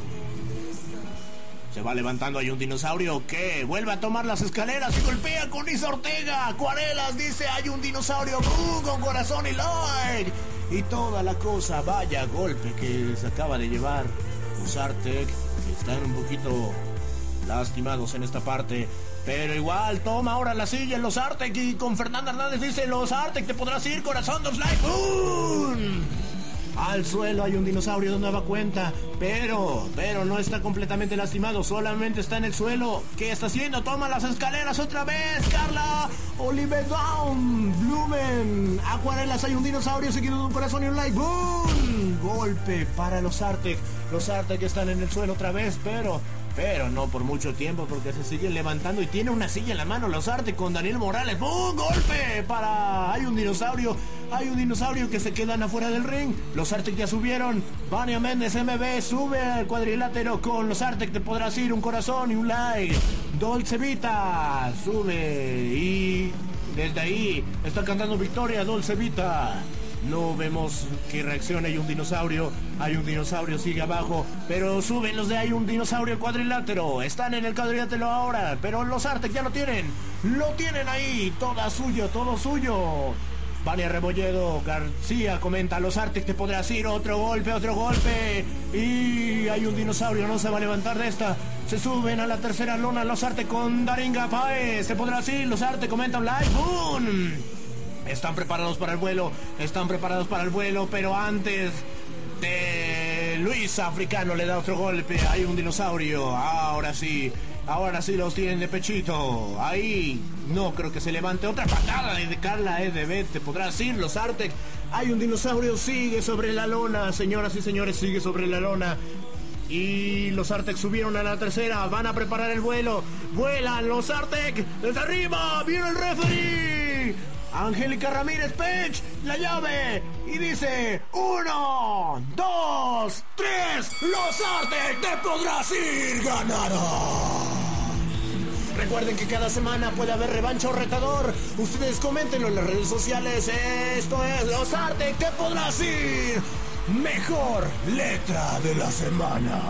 Se va levantando, hay un dinosaurio que vuelve a tomar las escaleras y golpea con Isa Ortega. Acuarelas dice, hay un dinosaurio, ¡uh! Con corazón y like. Y toda la cosa, vaya golpe que se acaba de llevar los Artec, que están un poquito lastimados en esta parte. Pero igual, toma ahora la silla en los Artec y con Fernanda Hernández dice, los Artec, te podrás ir, corazón, dos likes, ¡boom! Al suelo hay un dinosaurio de nueva cuenta, pero, pero no está completamente lastimado, solamente está en el suelo. ¿Qué está haciendo? Toma las escaleras otra vez, Carla Oliver Down, Blumen, Acuarelas, hay un dinosaurio seguido de un corazón y un like, ¡boom! Golpe para los Artec, los Artec están en el suelo otra vez, pero... Pero no por mucho tiempo, porque se siguen levantando y tiene una silla en la mano los Artec con Daniel Morales. ¡Bum! ¡Golpe! Para... Hay un dinosaurio. Hay un dinosaurio que se quedan afuera del ring. Los Artec ya subieron. Vania Méndez M B sube al cuadrilátero con los Artec. Te podrás ir un corazón y un like. Dolce Vita sube y desde ahí está cantando victoria Dolce Vita. No vemos que reaccione, hay un dinosaurio, hay un dinosaurio, sigue abajo, pero suben los de hay un dinosaurio cuadrilátero, están en el cuadrilátero ahora, pero los Artec ya lo tienen, lo tienen ahí, todo suyo, todo suyo. Vania Rebolledo García comenta, los Artec, te podrás ir, otro golpe, otro golpe, y hay un dinosaurio, no se va a levantar de esta, se suben a la tercera lona los Artec con Daringa Paez, se podrás ir, los Artec, comenta un like, ¡boom! Están preparados para el vuelo, están preparados para el vuelo, pero antes de Luis Africano le da otro golpe. Hay un dinosaurio. Ahora sí. Ahora sí los tienen de pechito. Ahí. No creo que se levante. Otra patada de Carla Edebet. ¿Te podrás ir, los Artec? Hay un dinosaurio. Sigue sobre la lona. Señoras y señores, sigue sobre la lona. Y los Artec subieron a la tercera. Van a preparar el vuelo. Vuelan los Artec. Desde arriba. Viene el referee. Angélica Ramírez Pech. La llave. Y dice: uno, dos, tres. Los Artec. Te podrás ir, ganador. Recuerden que cada semana puede haber revancha o retador. Ustedes coméntenlo en las redes sociales. Esto es Los Artec. Te podrás ir. Mejor letra de la semana.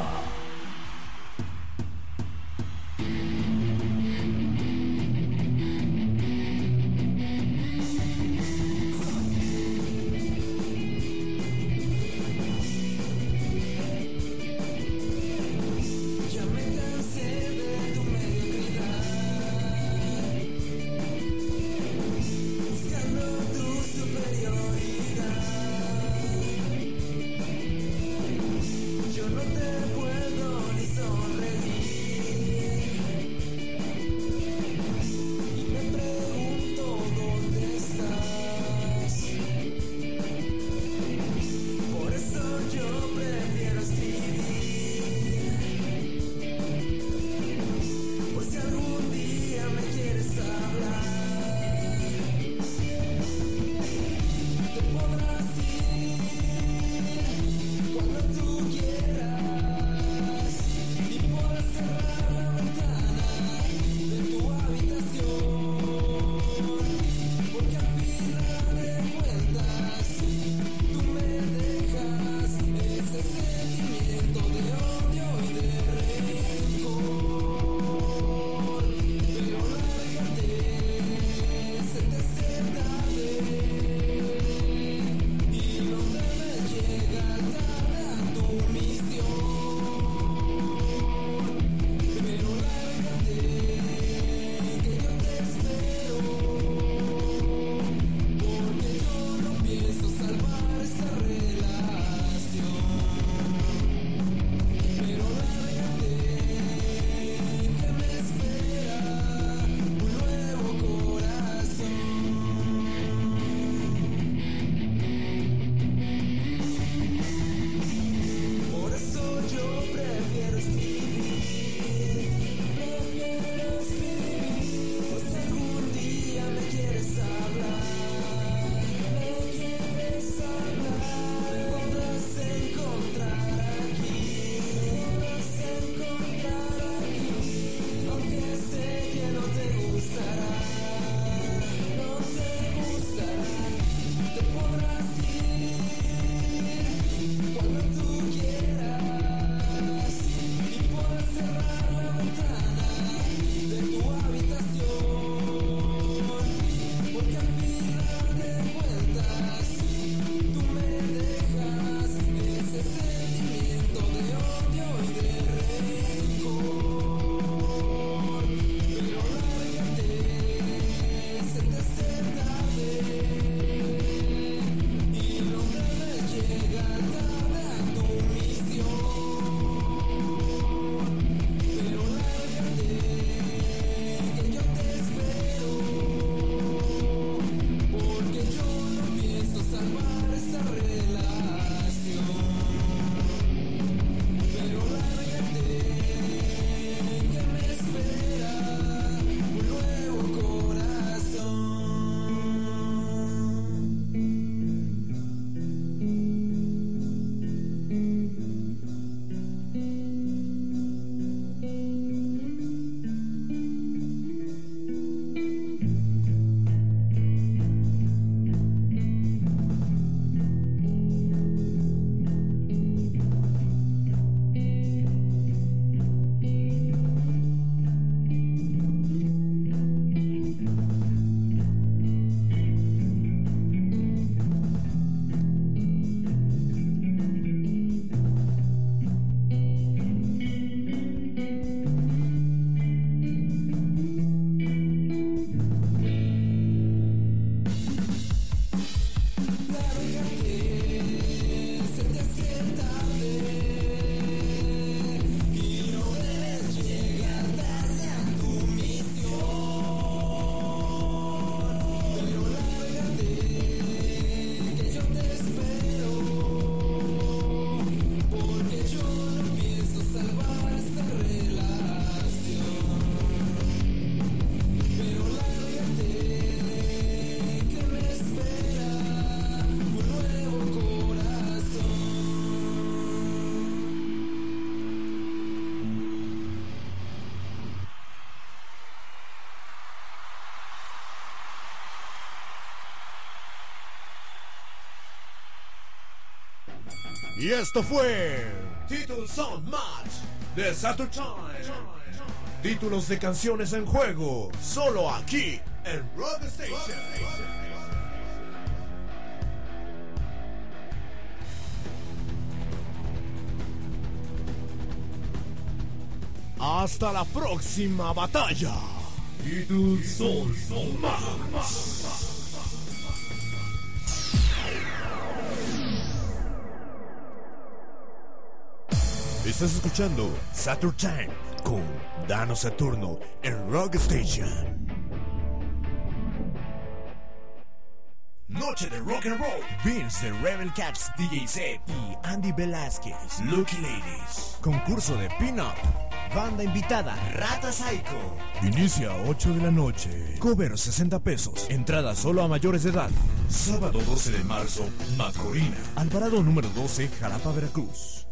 Y esto fue Title Sound Match de Saturn Time. Títulos de canciones en juego, solo aquí en Rock Station. Hasta la próxima batalla. Title Sound Match. Estás escuchando Saturn Time con Dano Saturno en Rock Station. Noche de rock and roll. Vince de Rebel Cats, D J Zep y Andy Velázquez, Lucky Ladies. Concurso de pin-up. Banda invitada, Rata Psycho. Inicia a ocho de la noche. Cover sesenta pesos. Entrada solo a mayores de edad. Sábado doce de marzo, Macorina. Alvarado número doce, Jalapa, Veracruz.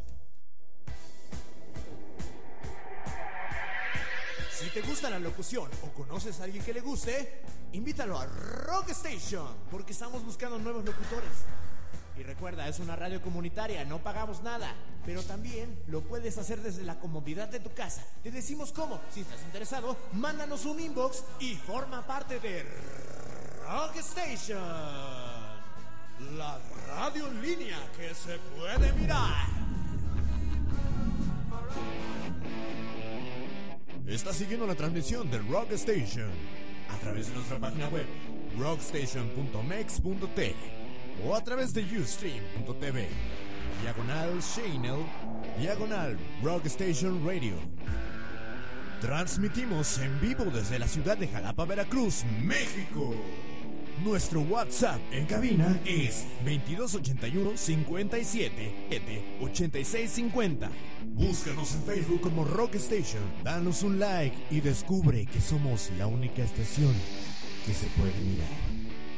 Si te gusta la locución o conoces a alguien que le guste, invítalo a Rock Station, porque estamos buscando nuevos locutores. Y recuerda, es una radio comunitaria, no pagamos nada, pero también lo puedes hacer desde la comodidad de tu casa. Te decimos cómo. Si estás interesado, mándanos un inbox y forma parte de Rock Station, la radio en línea que se puede mirar. Estás siguiendo la transmisión de Rock Station a través de nuestra página web rockstation punto mex punto t o a través de ustream punto t v, diagonal channel, diagonal Rock Station Radio. Transmitimos en vivo desde la ciudad de Jalapa, Veracruz, México. Nuestro WhatsApp en cabina es veintidós ochenta y uno cincuenta y siete ochenta y seis cincuenta. Búscanos en Facebook como Rock Station. Danos un like y descubre que somos la única estación que se puede mirar.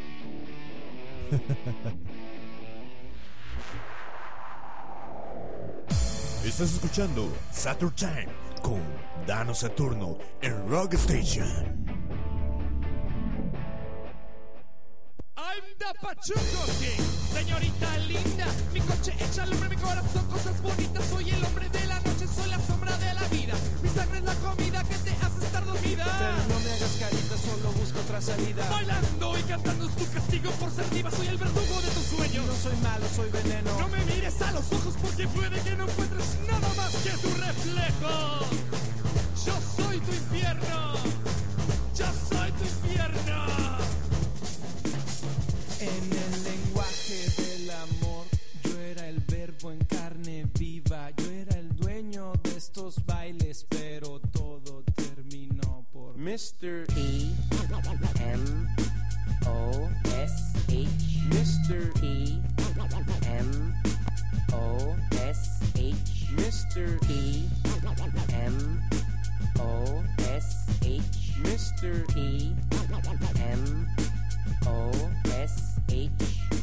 Estás escuchando Saturn Time con Dano Saturno en Rock Station. I'm the Pachuco King, señorita linda. Mi coche echa al hombre, mi corazón, cosas bonitas. Soy el hombre de la noche, soy la sombra de la vida. Mi sangre es la comida que te hace estar dormida. Pero no me hagas carita, solo busco otra salida. Bailando y cantando es tu castigo por ser diva. Soy el verdugo de tus sueños. No soy malo, soy veneno. No me mires a los ojos porque puede que no encuentres nada más que tu reflejo. Yo soy tu infierno. Yo soy tu infierno. En el lenguaje del amor, yo era el verbo en carne viva. Yo era el dueño de estos bailes, pero todo terminó por mister E M O S H mister E M O S H mister E M O S H mister E M O S H.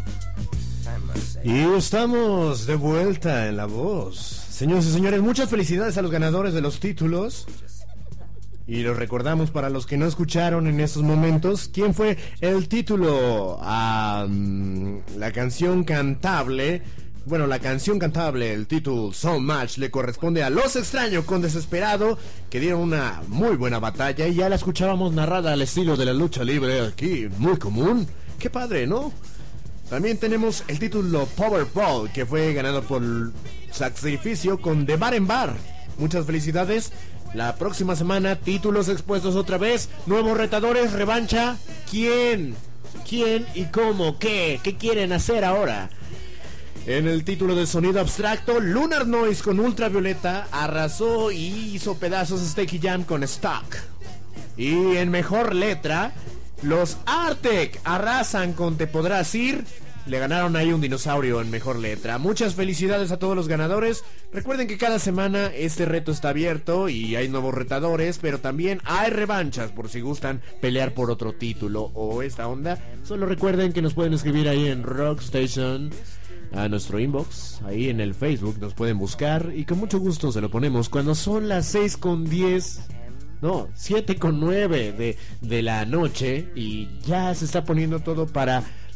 Y estamos de vuelta en La Voz. Señoras y señores, muchas felicidades a los ganadores de los títulos. Y los recordamos para los que no escucharon en estos momentos quién fue el título a um, la canción cantable. Bueno, la canción cantable, el título So Much, le corresponde a Los Extraño con Desesperado, que dieron una muy buena batalla y ya la escuchábamos narrada al estilo de la lucha libre aquí, muy común. Qué padre, ¿no? También tenemos el título Powerball, que fue ganado por Sacrificio con De Bar en Bar. Muchas felicidades. La próxima semana, títulos expuestos otra vez, nuevos retadores, revancha. ¿Quién? ¿Quién y cómo? ¿Qué? ¿Qué quieren hacer ahora? En el título de sonido abstracto, Lunar Noise con Ultravioleta arrasó y hizo pedazos Steaky Jam con Stock. Y en mejor letra, los Artec arrasan con Te Podrás Ir. Le ganaron ahí un dinosaurio en mejor letra. Muchas felicidades a todos los ganadores. Recuerden que cada semana este reto está abierto y hay nuevos retadores, pero también hay revanchas por si gustan pelear por otro título o esta onda. Solo recuerden que nos pueden escribir ahí en Rock Station, a nuestro inbox, ahí en el Facebook nos pueden buscar y con mucho gusto se lo ponemos cuando son las seis con diez, no, siete con nueve de, de la noche y ya se está poniendo todo para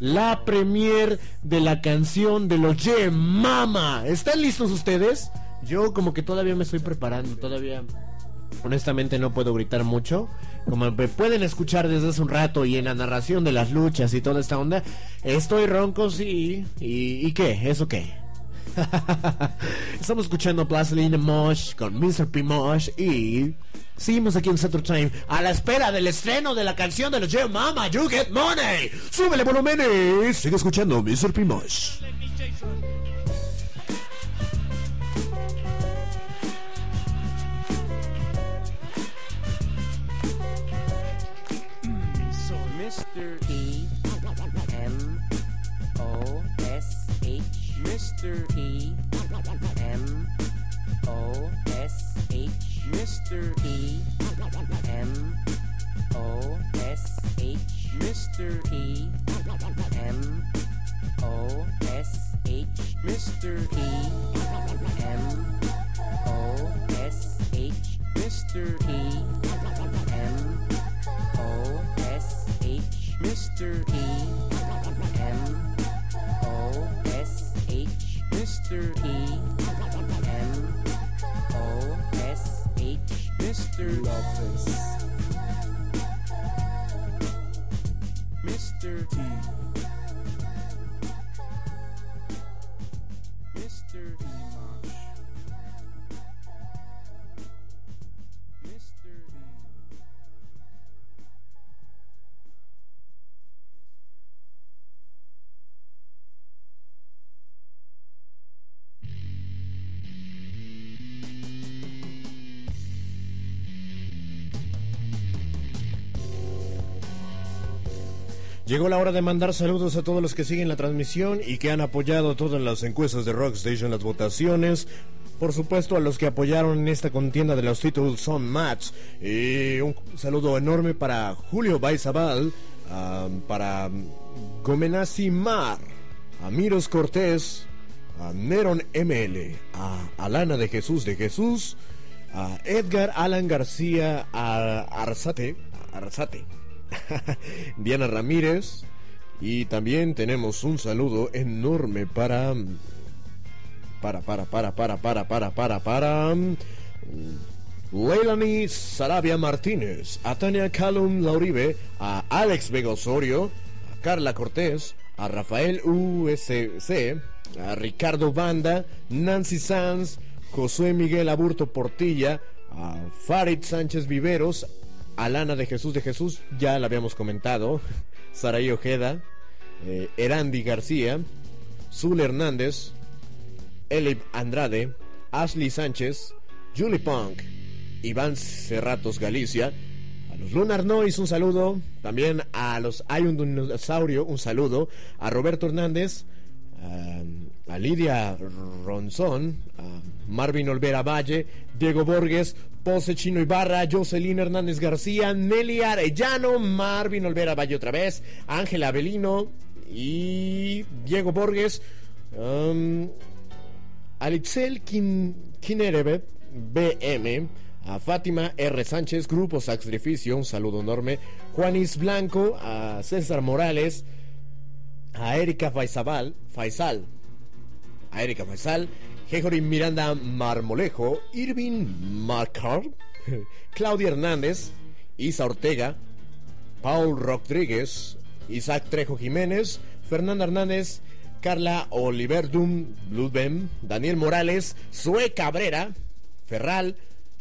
la premier de la canción de los Yeah Mama. ¿Están listos ustedes? Yo como que todavía me estoy preparando, todavía honestamente no puedo gritar mucho. Como me pueden escuchar desde hace un rato y en la narración de las luchas y toda esta onda, estoy ronco, sí. ¿Y, y qué? ¿Eso qué? Estamos escuchando Plastilina Mosh con mister P. Mosh y seguimos aquí en Central Time a la espera del estreno de la canción de los Yeah Mama, You Get Money. Súbele volumen y sigue escuchando mister P. Mosh. mister P M O S H mister P M O S H mister P M O S H mister P M O S H mister P M O S H mister P M O S H mister P M O S H mister P M O S H mister Lopez. mister T mister Dimash mister B Llegó la hora de mandar saludos a todos los que siguen la transmisión y que han apoyado todas las encuestas de Rockstation, las votaciones. Por supuesto a los que apoyaron en esta contienda de los títulos on match. Y un saludo enorme para Julio Baizabal, um, para Gomenasi Mar, a Miros Cortés, a Neron M L, a Alana de Jesús de Jesús, a Edgar Alan García, a Arzate, Arzate. Diana Ramírez. Y también tenemos un saludo enorme para Para, para, para, para, para, para, para, para Leilani Sarabia Martínez, a Tania Calum Lauribe, a Alex Vega Osorio, a Carla Cortés, a Rafael U S C, a Ricardo Banda, Nancy Sanz, Josué Miguel Aburto Portilla, a Farid Sánchez Viveros, a Lana de Jesús de Jesús, ya la habíamos comentado, Saraí Ojeda, eh, Erandi García, Zul Hernández, Elib Andrade, Ashley Sánchez, Julie Punk, Iván Cerratos Galicia, a los Lunar Noise un saludo, también a los Hay un Dinosaurio un saludo, a Roberto Hernández, a, a Lidia Ronzón, a Marvin Olvera Valle, Diego Borges, Pose Chino Ibarra, Jocelyn Hernández García, Nelly Arellano, Marvin Olvera Valle otra vez, Ángela Avelino y Diego Borges, um, Alixel Kin, Kinerevet B M, a Fátima R. Sánchez, Grupo Sacrificio, un saludo enorme, Juanis Blanco, a César Morales, a Erika Faisal, Faisal, a Erika Faisal, Jejorin Miranda Marmolejo, Irving Marcar, Claudia Hernández, Isa Ortega, Paul Rodríguez, Isaac Trejo Jiménez, Fernanda Hernández, Carla Oliverdum Bludbem, Daniel Morales, Zoe Cabrera, Ferral,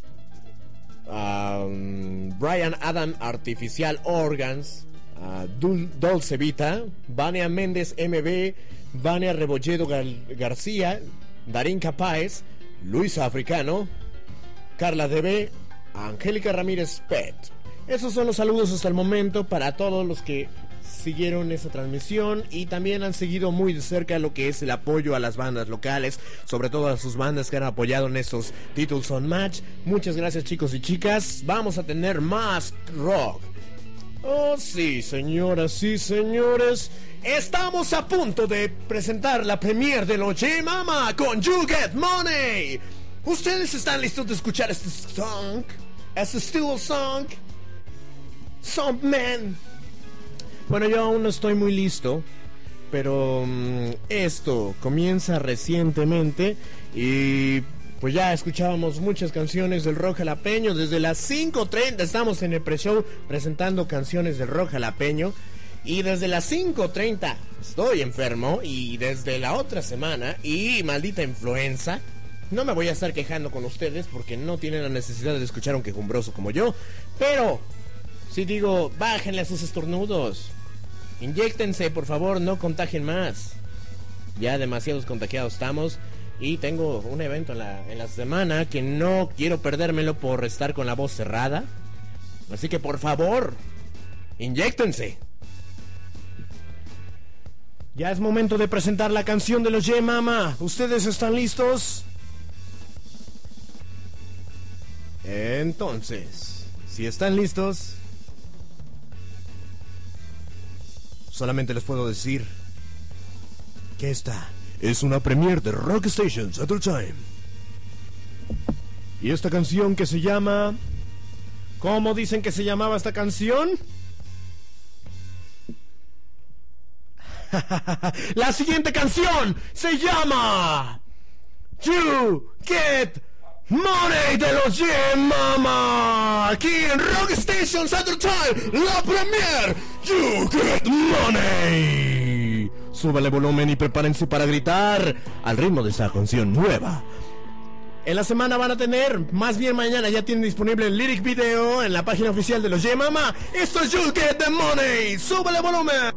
um, Brian Adam Artificial Organs, uh, Dul Dolce Vita, Vania Méndez M B, Vania Rebolledo Gar García, Darín Capáez, Luisa Africano, Carla D B, Angélica Ramírez Pet. Esos son los saludos hasta el momento para todos los que siguieron esa transmisión y también han seguido muy de cerca lo que es el apoyo a las bandas locales, sobre todo a sus bandas que han apoyado en estos títulos on match. Muchas gracias, chicos y chicas. Vamos a tener más rock. Oh sí, señoras y señores, estamos a punto de presentar la premiere de los Yeah Mama con You Get Money. ¿Ustedes están listos de escuchar este song? Este estilo song Songman. Bueno, yo aún no estoy muy listo, pero um, esto comienza recientemente y pues ya escuchábamos muchas canciones del rock jalapeño. Desde las cinco treinta estamos en el pre-show presentando canciones del rock jalapeño. Y desde las cinco treinta estoy enfermo. Y desde la otra semana, y maldita influenza, no me voy a estar quejando con ustedes porque no tienen la necesidad de escuchar a un quejumbroso como yo. Pero si digo, bájenle a sus estornudos, inyéctense, por favor, no contagien más. Ya demasiados contagiados estamos. Y tengo un evento en la, en la semana que no quiero perdérmelo por estar con la voz cerrada. Así que por favor, inyéctense. Ya es momento de presentar la canción de los Yeah Mama. ¿Ustedes están listos? Entonces, si están listos, solamente les puedo decir que esta es una premiere de Rock Stations at the Time. Y esta canción que se llama... ¿Cómo dicen que se llamaba esta canción? La siguiente canción se llama You Get Money de los Yeah Mama. Aquí en Rock Stations at the Time, la premiere You Get Money. Súbale volumen y prepárense para gritar al ritmo de esta canción nueva. En la semana van a tener, más bien mañana ya tienen disponible el lyric video en la página oficial de los Yeah Mama. Esto es You Get the Money. Súbale volumen.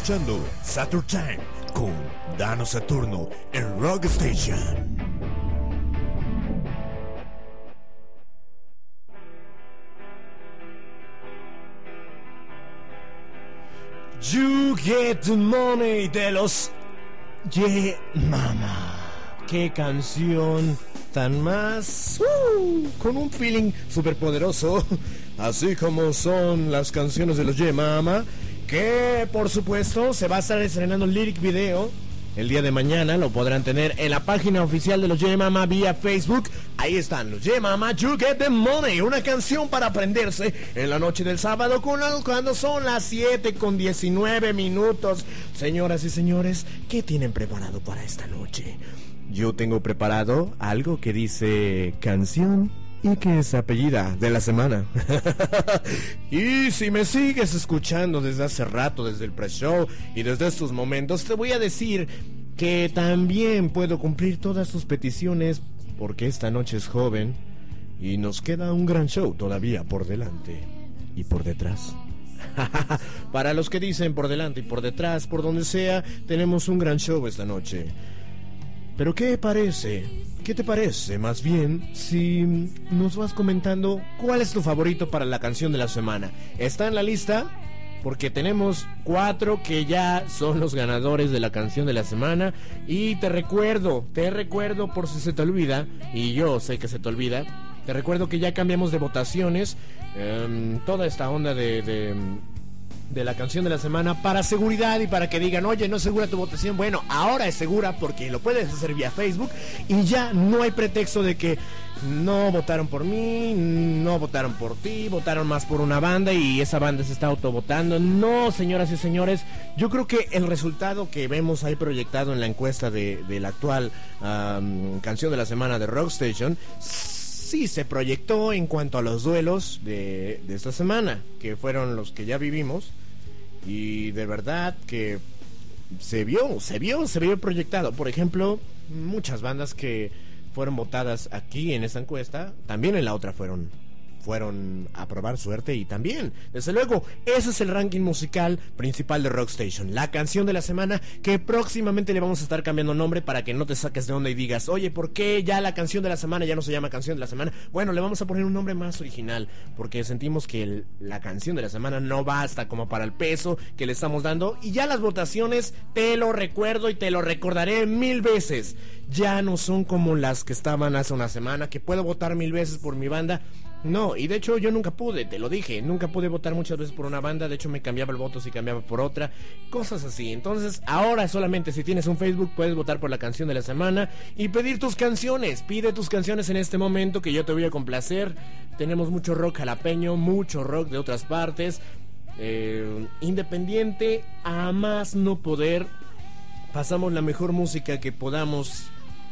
escuchando Saturn Time con Dano Saturno en Rock Station. You Get the Money de los Yeah Mama. Qué canción tan más uh, con un feeling súper poderoso, así como son las canciones de los Yeah Mama, que por supuesto se va a estar estrenando el lyric video el día de mañana. Lo podrán tener en la página oficial de los Yeah Mama vía Facebook. Ahí están los Yeah Mama, You Get the Money, una canción para aprenderse en la noche del sábado cuando son las siete con diecinueve minutos. Señoras y señores, ¿qué tienen preparado para esta noche? Yo tengo preparado algo que dice canción y que es apellida de la semana. Y si me sigues escuchando desde hace rato, desde el pre-show y desde estos momentos, te voy a decir que también puedo cumplir todas tus peticiones, porque esta noche es joven y nos queda un gran show todavía por delante y por detrás. Para los que dicen por delante y por detrás, por donde sea, tenemos un gran show esta noche. Pero ¿qué parece? ¿Qué te parece, más bien, si nos vas comentando cuál es tu favorito para la canción de la semana? ¿Está en la lista? Porque tenemos cuatro que ya son los ganadores de la canción de la semana. Y te recuerdo, te recuerdo por si se te olvida, y yo sé que se te olvida, te recuerdo que ya cambiamos de votaciones, eh, toda esta onda de... de de la canción de la semana, para seguridad y para que digan, oye, no es segura tu votación. Bueno, ahora es segura porque lo puedes hacer vía Facebook y ya no hay pretexto de que no votaron por mí, no votaron por ti, votaron más por una banda y esa banda se está autovotando. No, señoras y señores, yo creo que el resultado que vemos ahí proyectado en la encuesta de, de la actual um, canción de la semana de Rock Station sí se proyectó en cuanto a los duelos de, de esta semana, que fueron los que ya vivimos. Y de verdad que se vio, se vio, se vio proyectado. Por ejemplo, muchas bandas que fueron votadas aquí en esta encuesta, también en la otra fueron fueron a probar suerte. Y también, desde luego, ese es el ranking musical principal de Rock Station, la canción de la semana, que próximamente le vamos a estar cambiando nombre para que no te saques de onda y digas, oye, ¿por qué ya la canción de la semana ya no se llama canción de la semana? Bueno, le vamos a poner un nombre más original, porque sentimos que el, la canción de la semana no basta como para el peso que le estamos dando. Y ya las votaciones, te lo recuerdo y te lo recordaré mil veces, ya no son como las que estaban hace una semana, que puedo votar mil veces por mi banda. No, y de hecho yo nunca pude, te lo dije, nunca pude votar muchas veces por una banda. De hecho me cambiaba el voto si cambiaba por otra, cosas así. Entonces ahora solamente si tienes un Facebook puedes votar por la canción de la semana y pedir tus canciones. Pide tus canciones en este momento que yo te voy a complacer. Tenemos mucho rock jalapeño, mucho rock de otras partes, eh, independiente a más no poder. Pasamos la mejor música que podamos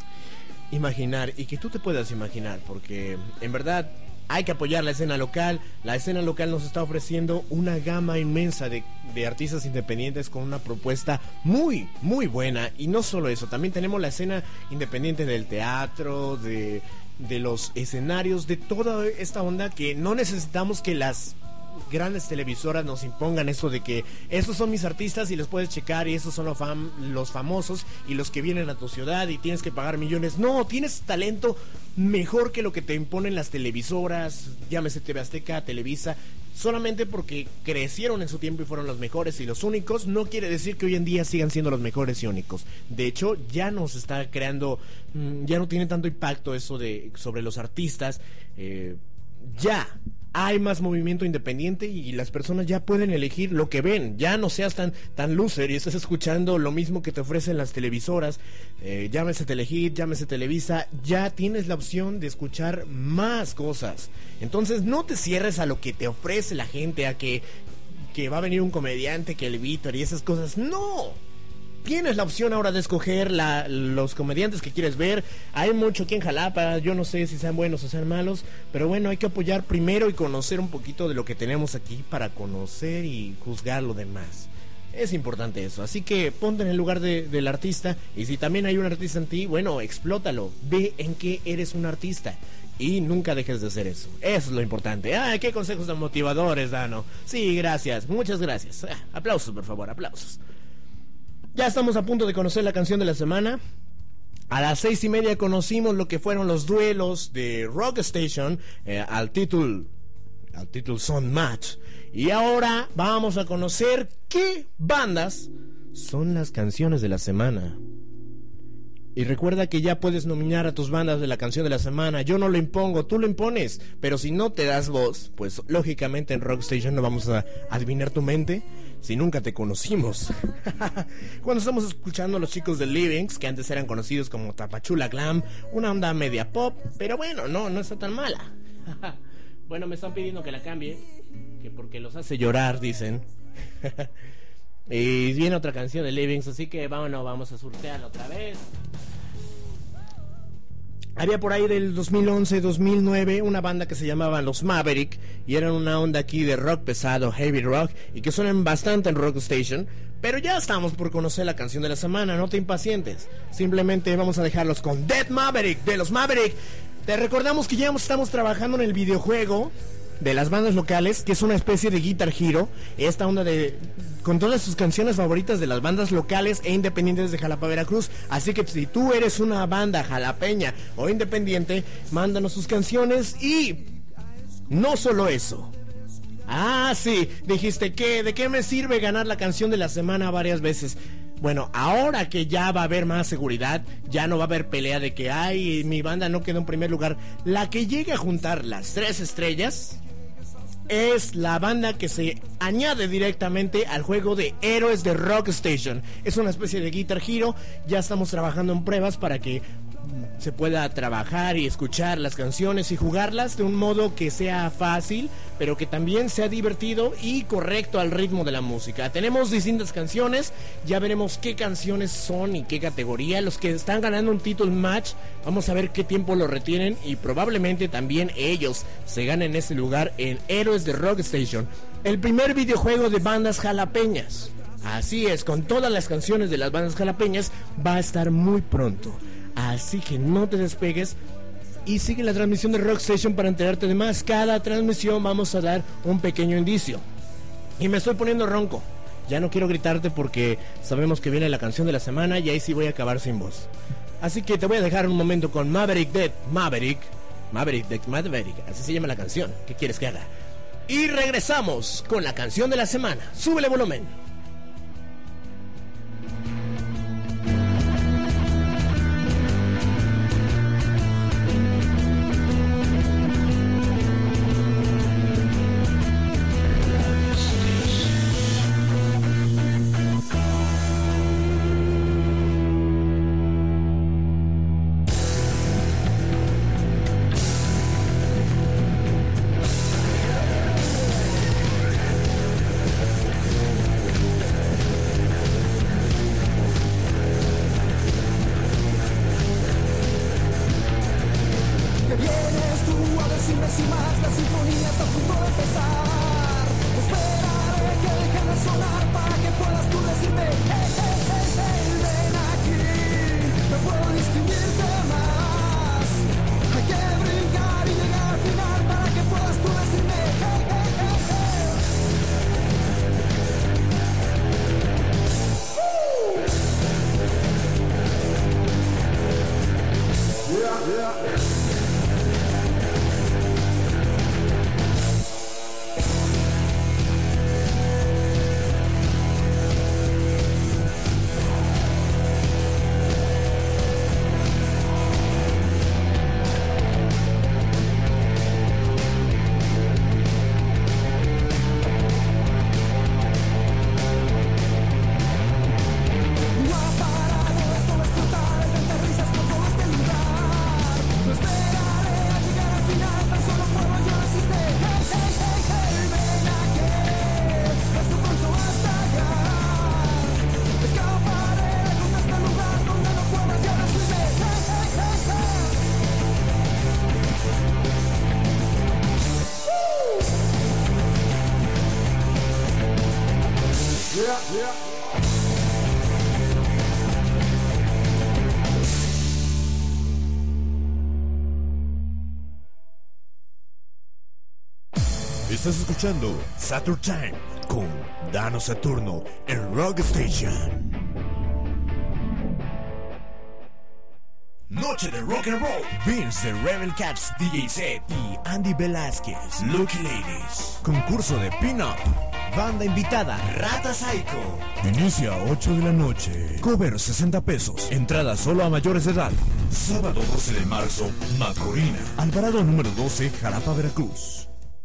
imaginar y que tú te puedas imaginar, porque en verdad hay que apoyar la escena local. La escena local nos está ofreciendo una gama inmensa de, de artistas independientes con una propuesta muy, muy buena. Y no solo eso, también tenemos la escena independiente del teatro, de, de los escenarios, de toda esta onda que no necesitamos que las grandes televisoras nos impongan eso de que esos son mis artistas y los puedes checar y esos son los, fam los famosos y los que vienen a tu ciudad y tienes que pagar millones. No, tienes talento mejor que lo que te imponen las televisoras, llámese T V Azteca, Televisa. Solamente porque crecieron en su tiempo y fueron los mejores y los únicos, no quiere decir que hoy en día sigan siendo los mejores y únicos. De hecho, ya nos está creando, ya no tiene tanto impacto eso de sobre los artistas. eh, ya hay más movimiento independiente y las personas ya pueden elegir lo que ven. Ya no seas tan tan loser y estás escuchando lo mismo que te ofrecen las televisoras, eh, llámese Telehit, llámese Televisa. Ya tienes la opción de escuchar más cosas. Entonces no te cierres a lo que te ofrece la gente, a que, que va a venir un comediante, que el Víctor y esas cosas. No, tienes la opción ahora de escoger la, los comediantes que quieres ver. Hay mucho aquí en Jalapa, yo no sé si sean buenos o sean malos, pero bueno, hay que apoyar primero y conocer un poquito de lo que tenemos aquí para conocer y juzgar lo demás. Es importante eso, así que ponte en el lugar de, del artista, y si también hay un artista en ti, bueno, explótalo, ve en qué eres un artista. Y nunca dejes de hacer eso. Eso es lo importante. ¡Ay, qué consejos tan motivadores, Dano! Sí, gracias. Muchas gracias. Ah, aplausos, por favor, aplausos. Ya estamos a punto de conocer la canción de la semana. A las seis y media conocimos lo que fueron los duelos de Rock Station eh, al título al título Son Match. Y ahora vamos a conocer qué bandas son las canciones de la semana. Y recuerda que ya puedes nominar a tus bandas de la canción de la semana. Yo no lo impongo, tú lo impones. Pero si no te das voz, pues lógicamente en Rock Station no vamos a adivinar tu mente si nunca te conocimos. Cuando estamos escuchando a los chicos de Livings, que antes eran conocidos como Tapachula Glam, una onda media pop, pero bueno, no, no está tan mala. Bueno, me están pidiendo que la cambie, que porque los hace llorar, dicen. Y viene otra canción de Livings, así que vámonos, vamos a surtearla otra vez. Había por ahí del dos mil once, dos mil nueve una banda que se llamaba Los Maverick, y eran una onda aquí de rock pesado, heavy rock, y que suenan bastante en Rock Station. Pero ya estamos por conocer la canción de la semana, no te impacientes. Simplemente vamos a dejarlos con Dead Maverick, de Los Maverick. Te recordamos que ya estamos trabajando en el videojuego de las bandas locales, que es una especie de Guitar Hero, esta onda de con todas sus canciones favoritas de las bandas locales e independientes de Jalapa, Veracruz. Así que si tú eres una banda jalapeña o independiente, mándanos sus canciones. Y no solo eso. Ah, sí, dijiste que ¿de qué me sirve ganar la canción de la semana varias veces? Bueno, ahora que ya va a haber más seguridad, ya no va a haber pelea de que ay, mi banda no quedó en primer lugar. La que llegue a juntar las tres estrellas es la banda que se añade directamente al juego de Héroes de Rock Station. Es una especie de Guitar Hero. Ya estamos trabajando en pruebas para que se pueda trabajar y escuchar las canciones y jugarlas de un modo que sea fácil, pero que también sea divertido y correcto al ritmo de la música. Tenemos distintas canciones, ya veremos qué canciones son y qué categoría. Los que están ganando un título match, vamos a ver qué tiempo lo retienen y probablemente también ellos se ganen ese lugar en Héroes de Rock Station, el primer videojuego de bandas jalapeñas. Así es, con todas las canciones de las bandas jalapeñas va a estar muy pronto. Así que no te despegues y sigue la transmisión de Rock Station para enterarte de más. Cada transmisión vamos a dar un pequeño indicio. Y me estoy poniendo ronco. Ya no quiero gritarte porque sabemos que viene la canción de la semana y ahí sí voy a acabar sin voz. Así que te voy a dejar un momento con Maverick Dead Maverick. Maverick Dead Maverick, así se llama la canción. ¿Qué quieres que haga? Y regresamos con la canción de la semana. Súbele volumen. Estás escuchando Saturn Time con Dano Saturno en Rock Station. Noche de Rock and Roll. Vince de Rebel Cats, D J Set y Andy Velázquez, Lucky Ladies. Concurso de Pin-Up. Banda invitada, Rata Psycho. Inicia a ocho de la noche. Cover sesenta pesos. Entrada solo a mayores de edad. Sábado doce de marzo, Macorina. Alvarado número doce, Jalapa, Veracruz.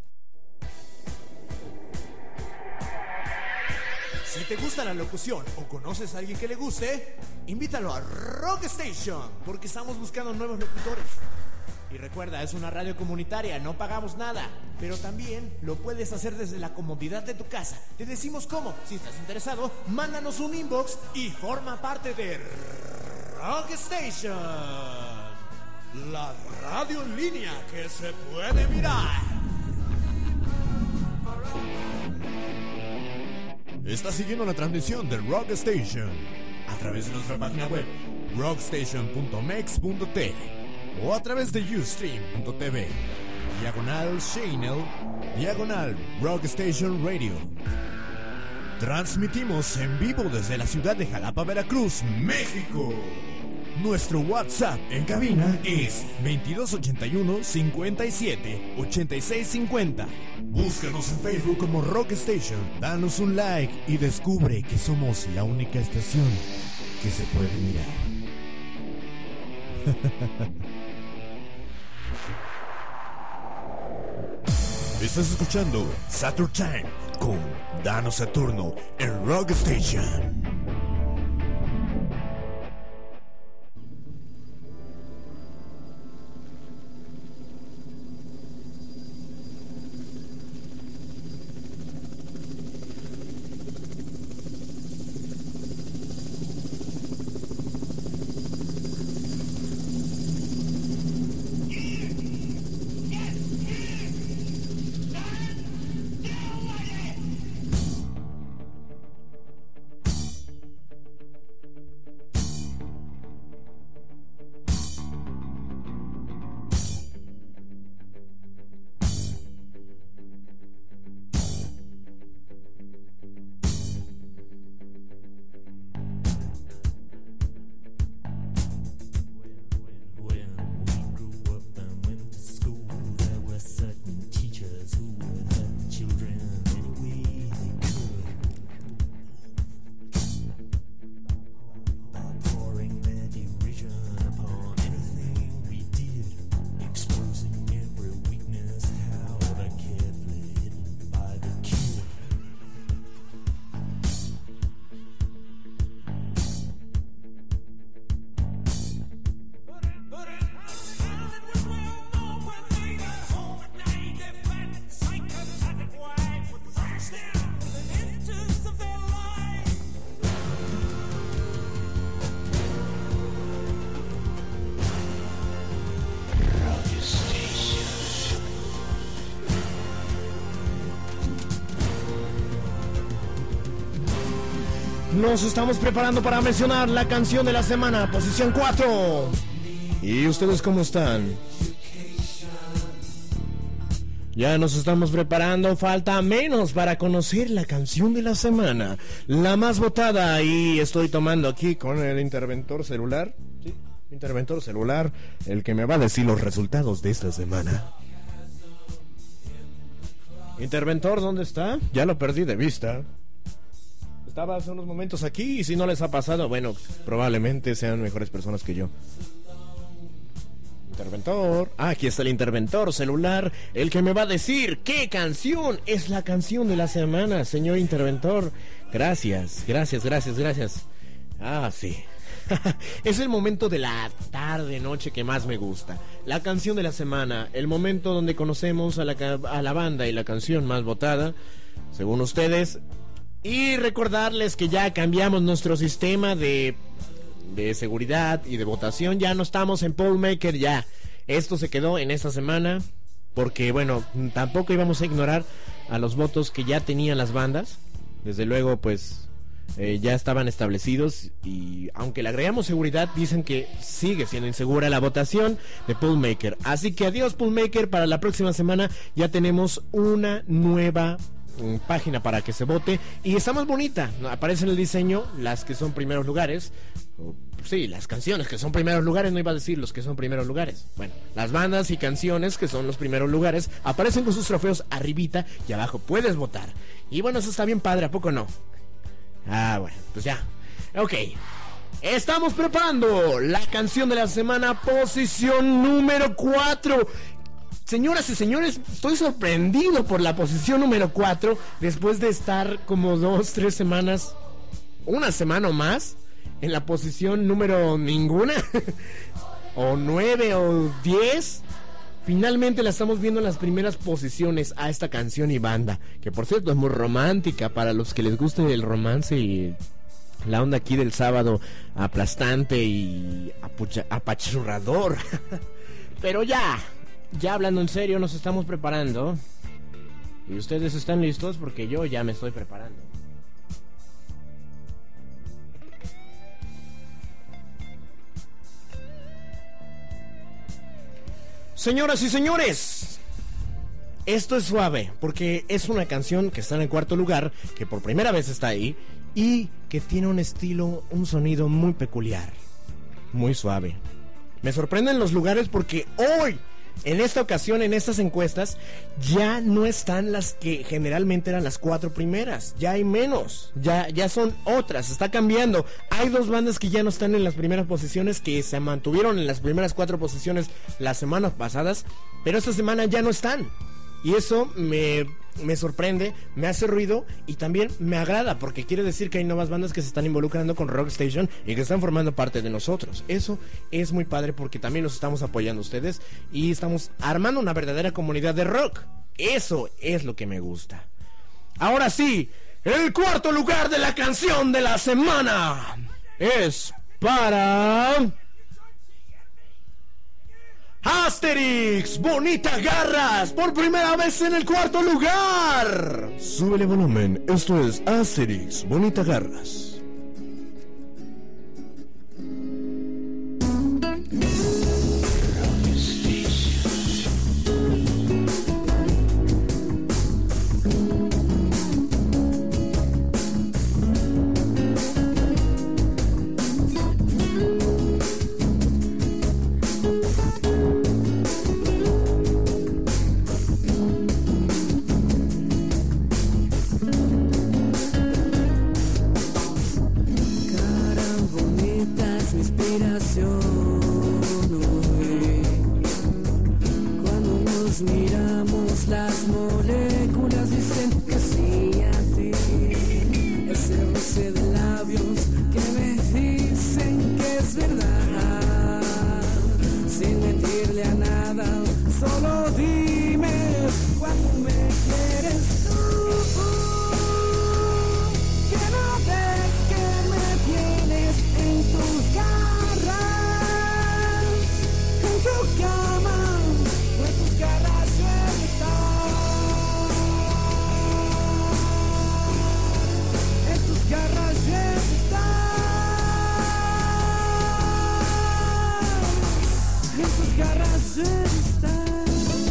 Si te gusta la locución o conoces a alguien que le guste, invítalo a Rock Station, porque estamos buscando nuevos locutores. Y recuerda, es una radio comunitaria, no pagamos nada, pero también lo puedes hacer desde la comodidad de tu casa. Te decimos cómo. Si estás interesado, mándanos un inbox y forma parte de Rock Station, la radio en línea que se puede mirar. Estás siguiendo la transmisión de Rock Station a través de nuestra página web rockstation punto mex punto t o a través de ustream punto t v, diagonal channel, diagonal Rock Station Radio. Transmitimos en vivo desde la ciudad de Jalapa, Veracruz, México. Nuestro WhatsApp en cabina es veintidós ochenta y uno, cincuenta y siete, ochenta y seis cincuenta. Búscanos en Facebook como Rock Station. Danos un like y descubre que somos la única estación que se puede mirar. Estás escuchando Saturn Time con Dano Saturno en Rock Station. Nos estamos preparando para mencionar la canción de la semana, posición cuatro. ¿Y ustedes cómo están? Ya nos estamos preparando, falta menos para conocer la canción de la semana, la más votada, y estoy tomando aquí con el interventor celular, sí, interventor celular, el que me va a decir los resultados de esta semana. Interventor, ¿dónde está? Ya lo perdí de vista. Estaba hace unos momentos aquí y si no les ha pasado, bueno, probablemente sean mejores personas que yo. Interventor. Ah, aquí está el interventor celular, el que me va a decir qué canción es la canción de la semana, señor interventor. Gracias, gracias, gracias, gracias. Ah, sí. Es el momento de la tarde, noche que más me gusta. La canción de la semana, el momento donde conocemos a la, a la banda y la canción más votada, según ustedes. Y recordarles que ya cambiamos nuestro sistema de, de seguridad y de votación. Ya no estamos en Pollmaker, ya. Esto se quedó en esta semana porque, bueno, tampoco íbamos a ignorar a los votos que ya tenían las bandas. Desde luego, pues, eh, ya estaban establecidos. Y aunque le agregamos seguridad, dicen que sigue siendo insegura la votación de Pollmaker. Así que adiós Pollmaker, para la próxima semana ya tenemos una nueva mm, página para que se vote y está más bonita. Aparece en el diseño las que son primeros lugares. O, sí, las canciones que son primeros lugares, no iba a decir los que son primeros lugares. Bueno, las bandas y canciones que son los primeros lugares aparecen con sus trofeos arribita y abajo puedes votar. Y bueno, eso está bien padre, ¿a poco no? Ah, bueno, pues ya. Ok. Estamos preparando la canción de la semana, posición número cuatro. Señoras y señores, estoy sorprendido por la posición número cuatro. Después de estar como dos, tres semanas, una semana o más, en la posición número ninguna, o nueve o diez. Finalmente la estamos viendo en las primeras posiciones a esta canción y banda, que por cierto es muy romántica para los que les guste el romance y la onda aquí del sábado aplastante y apucha, apachurrador. Pero ya, ya hablando en serio, nos estamos preparando. Y ustedes están listos porque yo ya me estoy preparando. Señoras y señores, esto es suave porque es una canción que está en el cuarto lugar, que por primera vez está ahí y que tiene un estilo, un sonido muy peculiar, muy suave. Me sorprenden los lugares porque hoy, en esta ocasión, en estas encuestas, ya no están las que generalmente eran las cuatro primeras. Ya hay menos, ya, ya son otras, está cambiando. Hay dos bandas que ya no están en las primeras posiciones, que se mantuvieron en las primeras cuatro posiciones las semanas pasadas, pero esta semana ya no están. Y eso me, me sorprende, me hace ruido y también me agrada, porque quiere decir que hay nuevas bandas que se están involucrando con Rock Station y que están formando parte de nosotros. Eso es muy padre porque también los estamos apoyando a ustedes y estamos armando una verdadera comunidad de rock. Eso es lo que me gusta. Ahora sí, el cuarto lugar de la canción de la semana es para Asterix, Bonita Garras, por primera vez en el cuarto lugar. Súbele volumen, esto es Asterix, Bonita Garras. Miramos las moléculas, dicen que sí a ti. Ese roce de labios que me dicen que es verdad. Sin mentirle a nada, solo dime cuándo me quieres tú. Que no ves que me tienes en tus garras, en tu cama. Garras ya están, en tus garras ya están.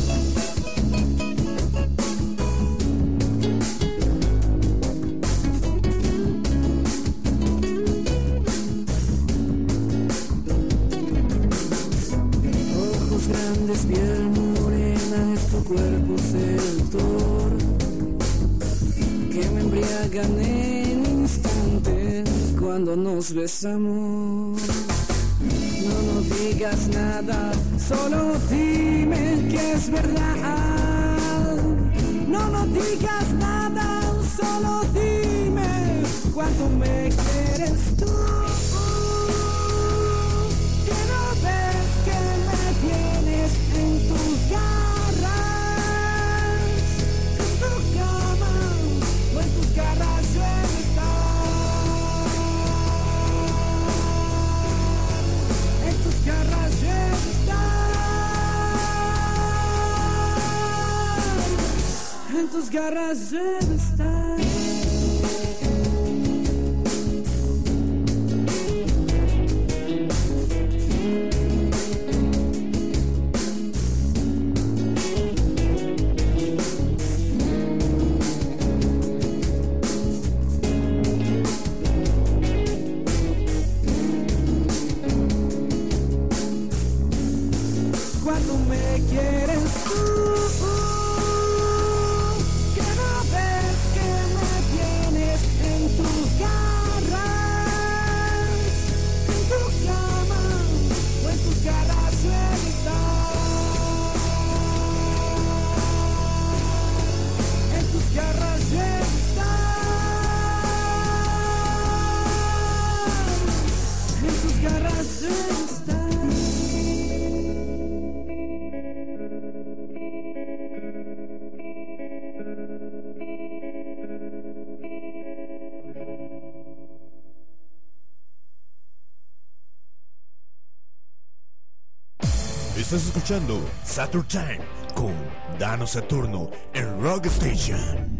Ojos grandes, piel morena, es tu cuerpo seductor que me embriagan en instantes cuando nos besamos. No, no digas nada, solo dime que es verdad. No, no digas nada, solo dime cuánto me quieres tú. Que no ves que me tienes en tus garras, en tu cama o en tus garras yo estar. En tus garras yo estar. En tus garras yo estar. que quieres tú. Que no ves que me tienes en tus garras, en tu cama o en tus garras de estar, en tus garras de estar, en tus garras de estar. Estás escuchando Saturn Time con Dano Saturno en Rock Station.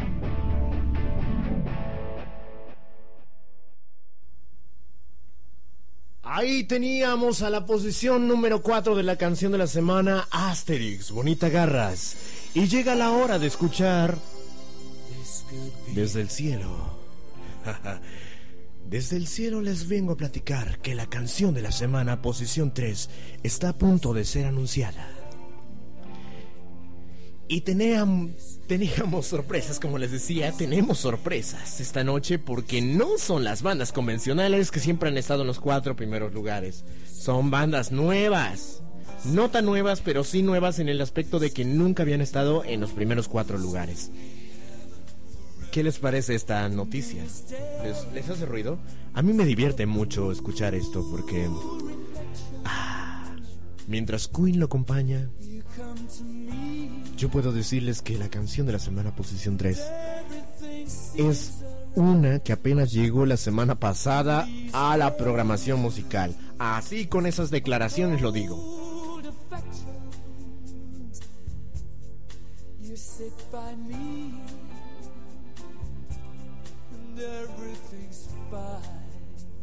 Ahí teníamos a la posición número cuatro de la canción de la semana, Asterix, Bonita Garras. Y llega la hora de escuchar Desde el Cielo. Desde el cielo les vengo a platicar que la canción de la semana, posición tres, está a punto de ser anunciada. Y teníamos, teníamos sorpresas, como les decía, tenemos sorpresas esta noche porque no son las bandas convencionales que siempre han estado en los cuatro primeros lugares. Son bandas nuevas. No tan nuevas, pero sí nuevas en el aspecto de que nunca habían estado en los primeros cuatro lugares. ¿Qué les parece esta noticia? ¿Les, ¿Les hace ruido? A mí me divierte mucho escuchar esto porque... Ah, mientras Queen lo acompaña, yo puedo decirles que la canción de la semana, posición tres, es una que apenas llegó la semana pasada a la programación musical. Así, con esas declaraciones lo digo. Everything's fine.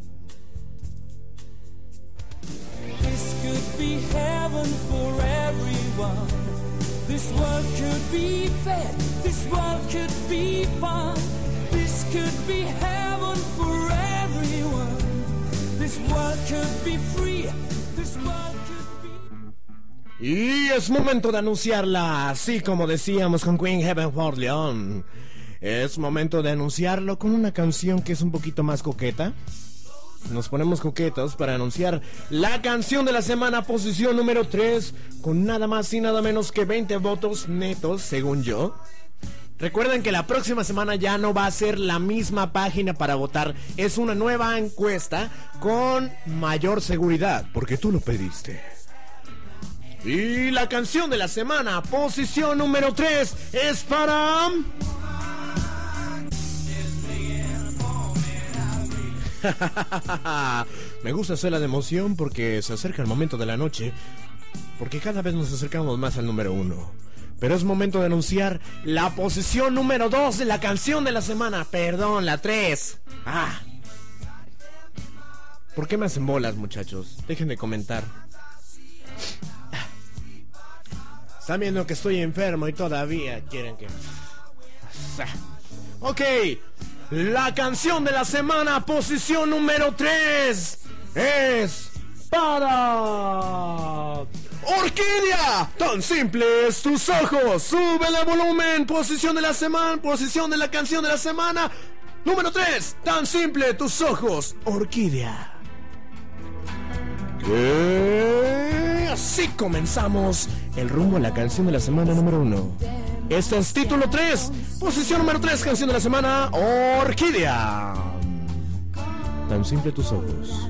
This could be heaven for everyone. This world could be fair. This world could be fun. This could be heaven for everyone. This world could be free. This world could be... Y es momento de anunciarla, así como decíamos con Queen, Heaven for Leon. Es momento de anunciarlo con una canción que es un poquito más coqueta. Nos ponemos coquetos para anunciar la canción de la semana, posición número tres, con nada más y nada menos que veinte votos netos, según yo. Recuerden que la próxima semana ya no va a ser la misma página para votar. Es una nueva encuesta con mayor seguridad, porque tú lo pediste. Y la canción de la semana, posición número tres, es para... Me gusta hacerla de emoción porque se acerca el momento de la noche, porque cada vez nos acercamos más al número uno. Pero es momento de anunciar la posición número dos de la canción de la semana. Perdón, la tres. Ah. ¿Por qué me hacen bolas, muchachos? Dejen de comentar. Están viendo que estoy enfermo y todavía quieren que... Ok. La canción de la semana, posición número tres, es para... Orquídea, tan simples tus ojos. Súbele el volumen. Posición de la semana, posición de la canción de la semana número tres, tan simple tus ojos, Orquídea. Que así comenzamos el rumbo a la canción de la semana número uno. Este es título tres, posición número tres, canción de la semana, Orquídea. Tan simple tus ojos.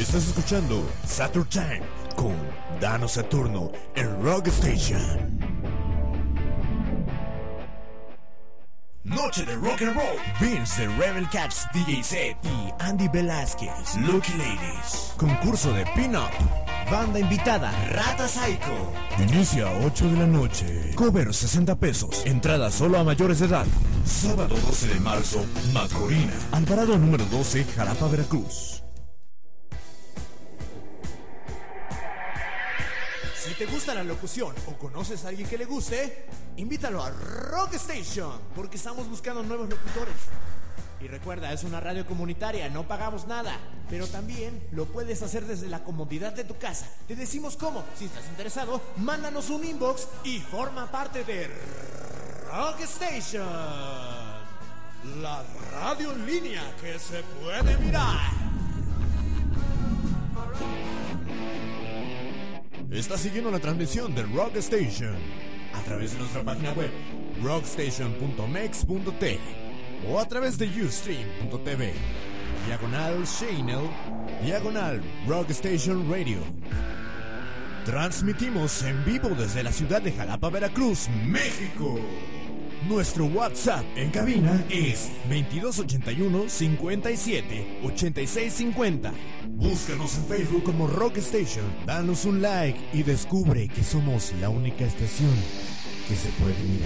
Estás escuchando Saturn Time con Dano Saturno en Rock Station. Noche de Rock and Roll. Vince de Rebel Cats D J Set y Andy Velázquez Lucky Ladies. Concurso de Pin-Up. Banda invitada Rata Psycho. Inicia a ocho de la noche. Cover sesenta pesos. Entrada solo a mayores de edad. Sábado doce de marzo, Macorina. Alvarado número doce, Jalapa, Veracruz. Si te gusta la locución o conoces a alguien que le guste, invítalo a Rock Station, porque estamos buscando nuevos locutores. Y recuerda, es una radio comunitaria, no pagamos nada, pero también lo puedes hacer desde la comodidad de tu casa. Te decimos cómo. Si estás interesado, mándanos un inbox y forma parte de Rock Station, la radio en línea que se puede mirar. Estás siguiendo la transmisión de Rock Station a través de nuestra página web rockstation punto mex punto t o a través de ustream punto t v, diagonal channel, diagonal Rock Station Radio. Transmitimos en vivo desde la ciudad de Jalapa, Veracruz, México. Nuestro WhatsApp en cabina es veintidós ochenta y uno, cincuenta y siete, ochenta y seis cincuenta. Búscanos en Facebook como Rock Station. Danos un like y descubre que somos la única estación que se puede mirar.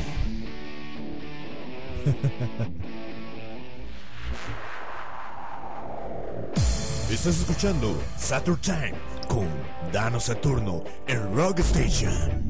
Estás escuchando Saturn Time con Dano Saturno en Rock Station.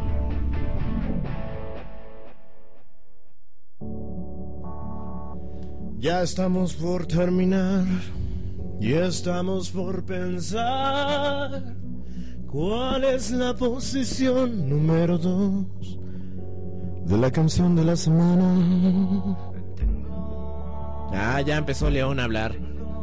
Ya estamos por terminar, ya estamos por pensar cuál es la posición número dos de la canción de la semana. Ah, ya empezó León a hablar.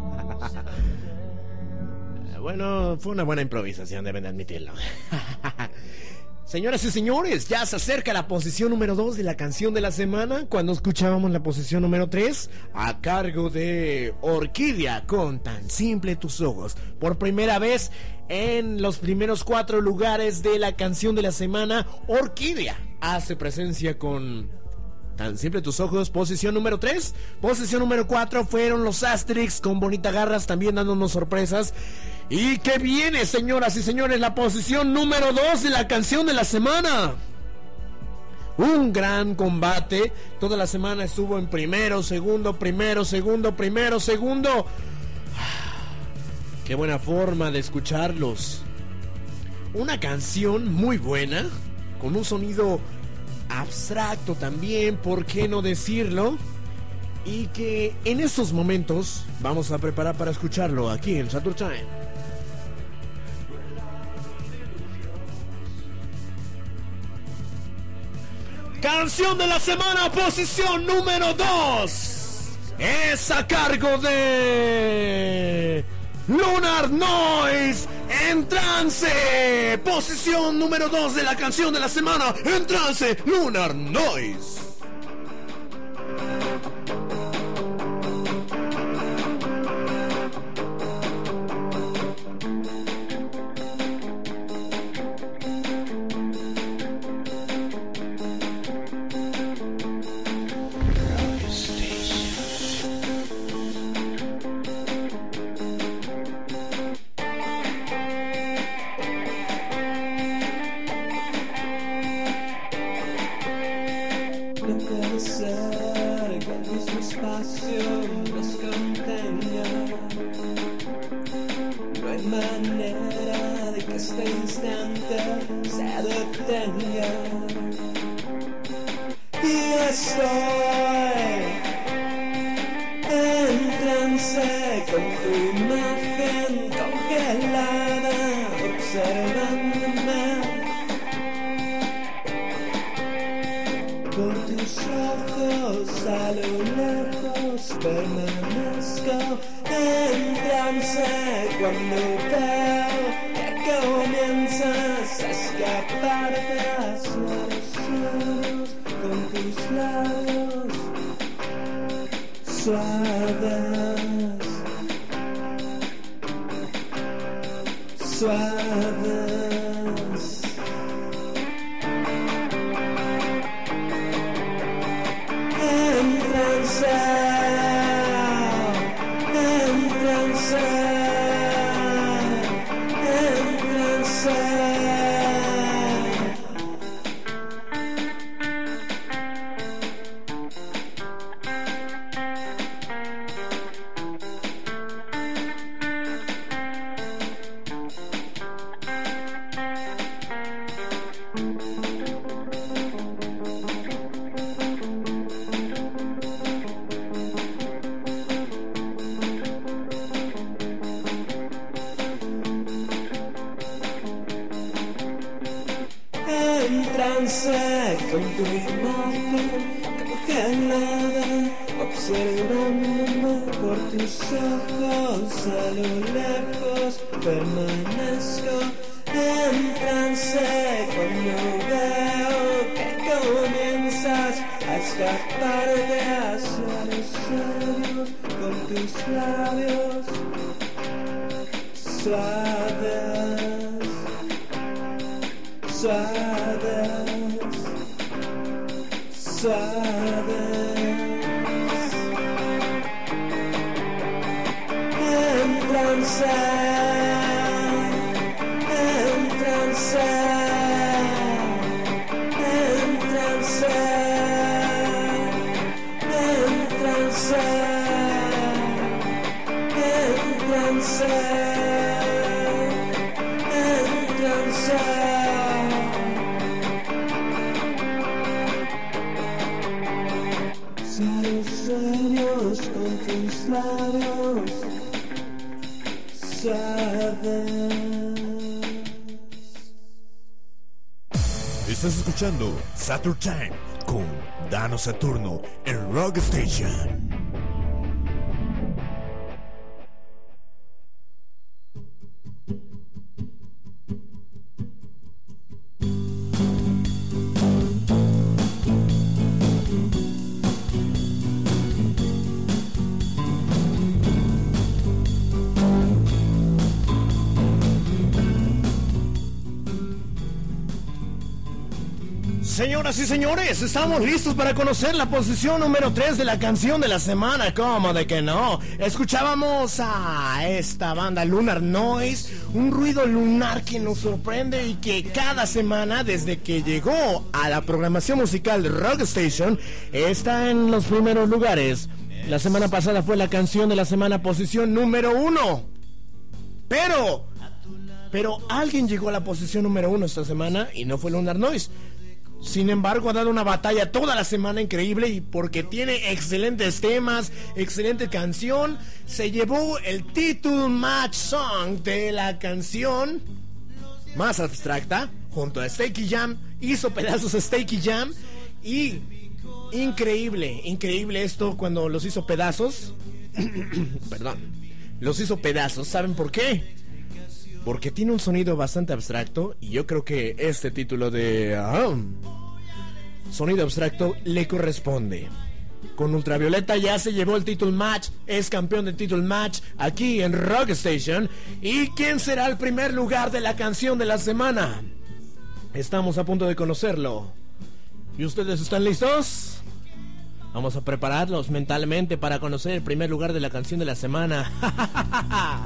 Bueno, fue una buena improvisación, deben de admitirlo. Señoras y señores, ya se acerca la posición número dos de la canción de la semana, cuando escuchábamos la posición número tres, a cargo de Orquídea con Tan Simple Tus Ojos. Por primera vez en los primeros cuatro lugares de la canción de la semana, Orquídea hace presencia con Tan Simple Tus Ojos, posición número tres. Posición número cuatro fueron los Asterix con Bonita Garras, también dándonos sorpresas. Y que viene, señoras y señores, la posición número dos de la canción de la semana. Un gran combate. Toda la semana estuvo en primero, segundo, primero, segundo, primero, segundo. Qué buena forma de escucharlos. Una canción muy buena, con un sonido abstracto también, ¿por qué no decirlo? Y que en estos momentos vamos a preparar para escucharlo aquí en Saturn Time. Canción de la semana, posición número dos. Es a cargo de Lunar Noise, En Trance. Posición número dos de la canción de la semana, En Trance, Lunar Noise. en trance con tu imagen congelada, observándome por tus ojos a lo lejos, permanezco en trance cuando veo que comienzas a escaparte hacia los labios con tus labios suaves, suaves, suaves. En trance, en trance, en trance, en trance, en trance, en trance. Los sueños con tus labios suaves. Estás escuchando Saturn Time con Dano Saturno en Rock Station. Señoras y señores, estamos listos para conocer la posición número tres de la canción de la semana. ¿Cómo de que no? Escuchábamos a esta banda Lunar Noise, un ruido lunar que nos sorprende y que cada semana, desde que llegó a la programación musical de Rock Station, está en los primeros lugares. La semana pasada fue la canción de la semana, posición número uno. Pero, pero alguien llegó a la posición número uno esta semana y no fue Lunar Noise. Sin embargo, ha dado una batalla toda la semana increíble y porque tiene excelentes temas, excelente canción, se llevó el Title Match Song de la canción más abstracta junto a Stakey Jam, hizo pedazos a Stakey Jam y increíble, increíble esto cuando los hizo pedazos, perdón, los hizo pedazos, ¿saben por qué? Porque tiene un sonido bastante abstracto y yo creo que este título de um, sonido abstracto le corresponde. Con Ultravioleta ya se llevó el Title Match, es campeón del Title Match aquí en Rock Station. ¿Y quién será el primer lugar de la canción de la semana? Estamos a punto de conocerlo. ¿Y ustedes están listos? Vamos a prepararlos mentalmente para conocer el primer lugar de la canción de la semana.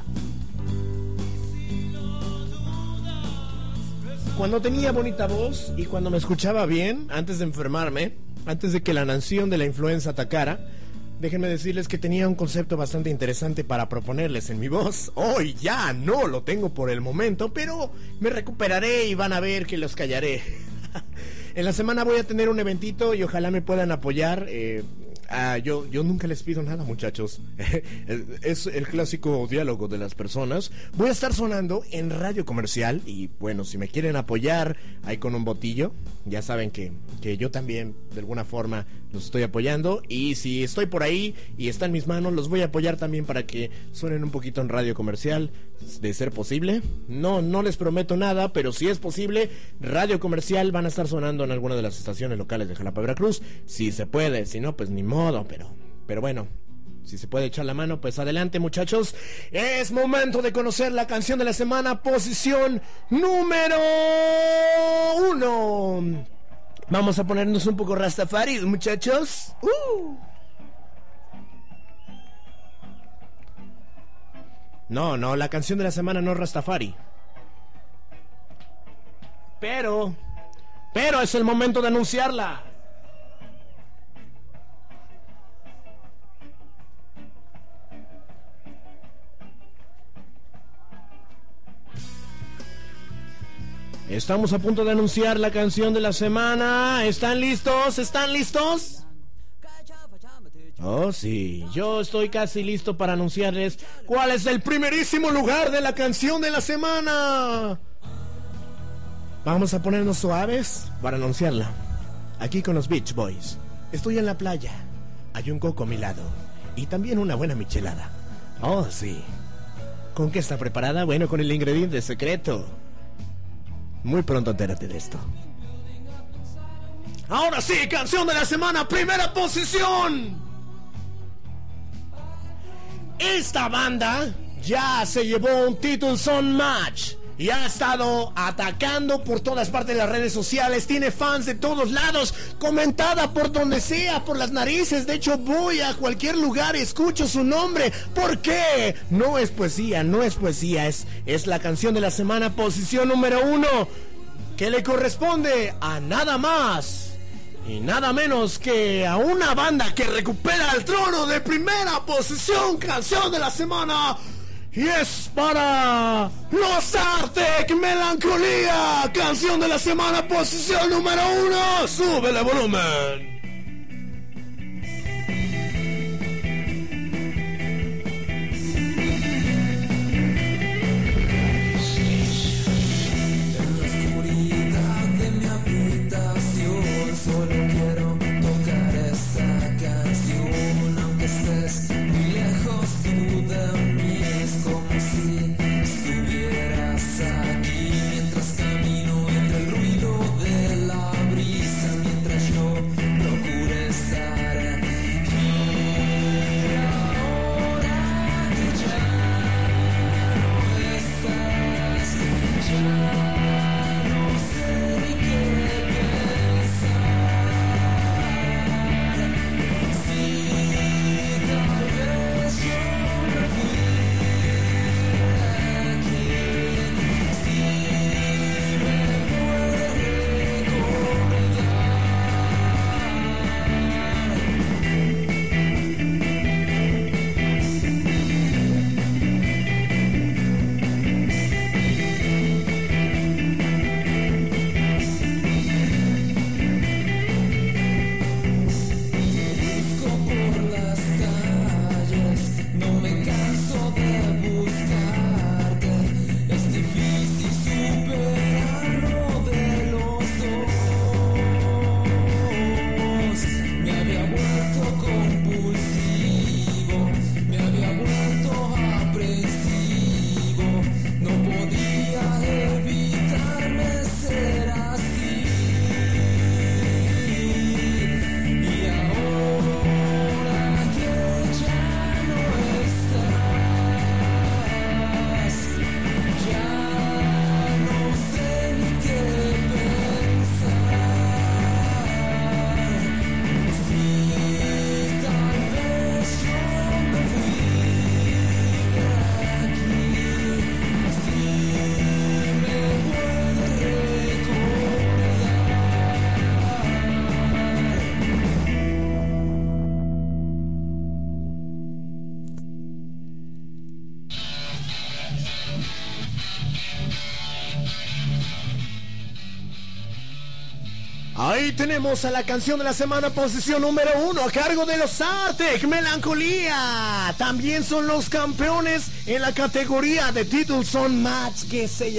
Cuando tenía bonita voz y cuando me escuchaba bien, antes de enfermarme, antes de que la nación de la influenza atacara, déjenme decirles que tenía un concepto bastante interesante para proponerles en mi voz. Hoy ya no lo tengo por el momento, pero me recuperaré y van a ver que los callaré. En la semana voy a tener un eventito y ojalá me puedan apoyar. Eh, ah, yo, yo nunca les pido nada, muchachos. Es el clásico diálogo de las personas. Voy a estar sonando en radio comercial y bueno, si me quieren apoyar ahí con un botillo, ya saben que, que yo también de alguna forma los estoy apoyando. Y si estoy por ahí y está en mis manos, los voy a apoyar también para que suenen un poquito en radio comercial, de ser posible. No, no les prometo nada, pero si es posible, radio comercial van a estar sonando en alguna de las estaciones locales de Jalapa, Veracruz. Si se puede, si no, pues ni modo, pero, pero bueno, si se puede echar la mano, pues adelante, muchachos. Es momento de conocer la canción de la semana, posición número uno. Vamos a ponernos un poco Rastafari, muchachos. Uh. No, no, la canción de la semana no es Rastafari. Pero, pero es el momento de anunciarla. Estamos a punto de anunciar la canción de la semana. ¿Están listos? ¿Están listos? Oh, sí, yo estoy casi listo para anunciarles cuál es el primerísimo lugar de la canción de la semana. Vamos a ponernos suaves para anunciarla. Aquí con los Beach Boys. Estoy en la playa. Hay un coco a mi lado. Y también una buena michelada. Oh, sí. ¿Con qué está preparada? Bueno, con el ingrediente secreto. Muy pronto entérate de esto. Ahora sí, canción de la semana, primera posición. Esta banda ya se llevó un Titleson Match y ha estado atacando por todas partes de las redes sociales. Tiene fans de todos lados, comentada por donde sea, por las narices. De hecho, voy a cualquier lugar y escucho su nombre. ¿Por qué? No es poesía, no es poesía, es, es la canción de la semana, posición número uno, que le corresponde a nada más y nada menos que a una banda que recupera el trono de primera posición, canción de la semana. Y es para Los Arctic, Melancolía, canción de la semana, posición número uno. Súbele volumen. Solo quiero tocar esta canción, aunque estés muy lejos tú de mí. Es como si estuvieras aquí, mientras camino entre el ruido de la brisa, mientras yo procuro estar aquí. Ahora que ya no estás, ya no sé ni qué. Ahí tenemos a la canción de la semana, posición número uno, a cargo de Los Arctic, Melancolía. También son los campeones en la categoría de Titleson Match, que se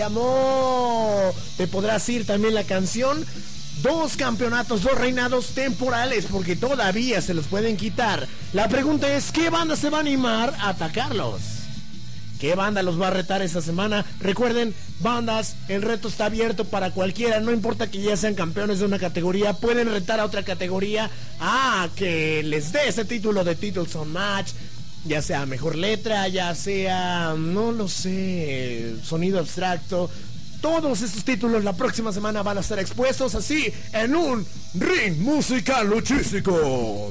llamó, te podrás ir también la canción, dos campeonatos, dos reinados temporales, porque todavía se los pueden quitar. La pregunta es, ¿qué banda se va a animar a atacarlos? ¿Qué banda los va a retar esta semana? Recuerden, bandas, el reto está abierto para cualquiera. No importa que ya sean campeones de una categoría, pueden retar a otra categoría a que les dé ese título de Titleson Match. Ya sea mejor letra, ya sea, no lo sé, sonido abstracto. Todos estos títulos la próxima semana van a estar expuestos así en un ring musical luchístico.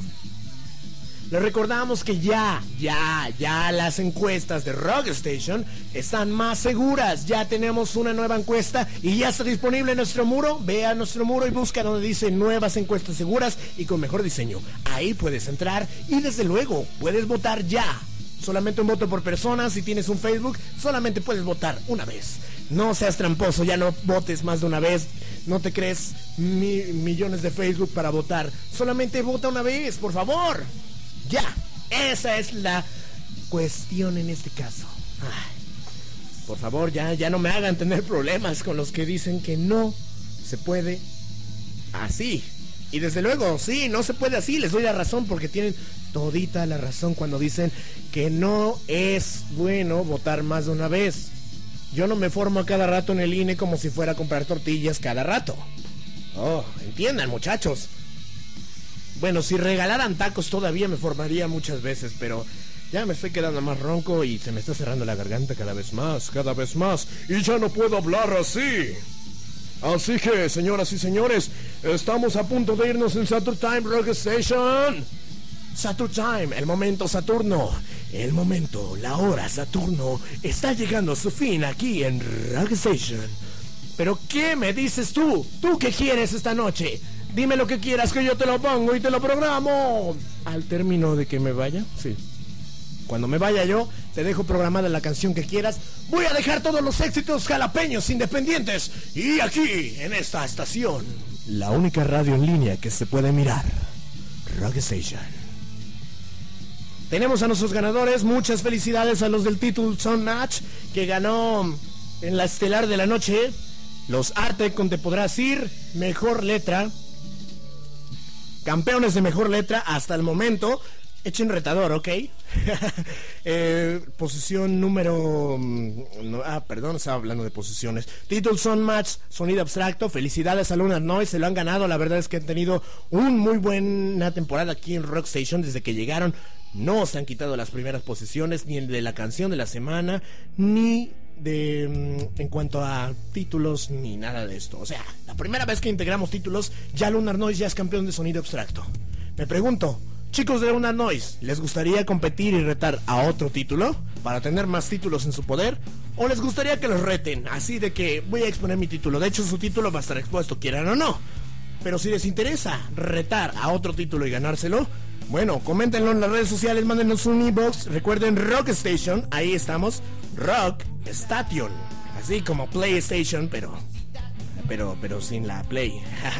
Les recordamos que ya, ya, ya las encuestas de Rock Station están más seguras. Ya tenemos una nueva encuesta y ya está disponible en nuestro muro. Ve a nuestro muro y busca donde dice nuevas encuestas seguras y con mejor diseño. Ahí puedes entrar y desde luego puedes votar ya. Solamente un voto por persona. Si tienes un Facebook, solamente puedes votar una vez. No seas tramposo, ya no votes más de una vez. No te crees mi, millones de Facebook para votar. Solamente vota una vez, por favor. Ya, esa es la cuestión en este caso. Ay. Por favor, ya, ya no me hagan tener problemas con los que dicen que no se puede así. Y desde luego, sí, no se puede así. Les doy la razón porque tienen todita la razón cuando dicen que no es bueno votar más de una vez. Yo no me formo a cada rato en el I N E como si fuera a comprar tortillas cada rato. Oh, entiendan, muchachos. Bueno, si regalaran tacos todavía me formaría muchas veces, pero ya me estoy quedando más ronco y se me está cerrando la garganta cada vez más, cada vez más, y ya no puedo hablar así. Así que, señoras y señores, estamos a punto de irnos en Saturn Time Rock Station. Saturn Time, el momento Saturno, el momento, la hora Saturno está llegando a su fin aquí en Rock Station. Pero ¿qué me dices tú? ¿Tú qué quieres esta noche? Dime lo que quieras que yo te lo pongo y te lo programo. Al término de que me vaya, sí. Cuando me vaya yo, te dejo programada la canción que quieras. Voy a dejar todos los éxitos jalapeños independientes. Y aquí, en esta estación, la única radio en línea que se puede mirar, Rock Station. Tenemos a nuestros ganadores. Muchas felicidades a los del Title Song Match, que ganó en la estelar de la noche. Los Artec con Te Podrás Ir, mejor letra. Campeones de mejor letra hasta el momento. Echen retador, ¿ok? eh, posición número... No, ah, perdón, estaba hablando de posiciones. Title Song Match, sonido abstracto. Felicidades a Lunar Noise, se lo han ganado. La verdad es que han tenido un muy buena temporada aquí en Rock Station desde que llegaron. No se han quitado las primeras posiciones, ni de la canción de la semana, ni de en cuanto a títulos, ni nada de esto. O sea, la primera vez que integramos títulos, ya Lunar Noise ya es campeón de sonido abstracto. Me pregunto, chicos de Lunar Noise, ¿les gustaría competir y retar a otro título para tener más títulos en su poder? ¿O les gustaría que los reten? Así de que voy a exponer mi título. De hecho, su título va a estar expuesto, quieran o no. Pero si les interesa retar a otro título y ganárselo, bueno, coméntenlo en las redes sociales, mándenos un inbox. Recuerden Rock Station, ahí estamos, Rock Station, así como PlayStation, pero pero pero sin la Play.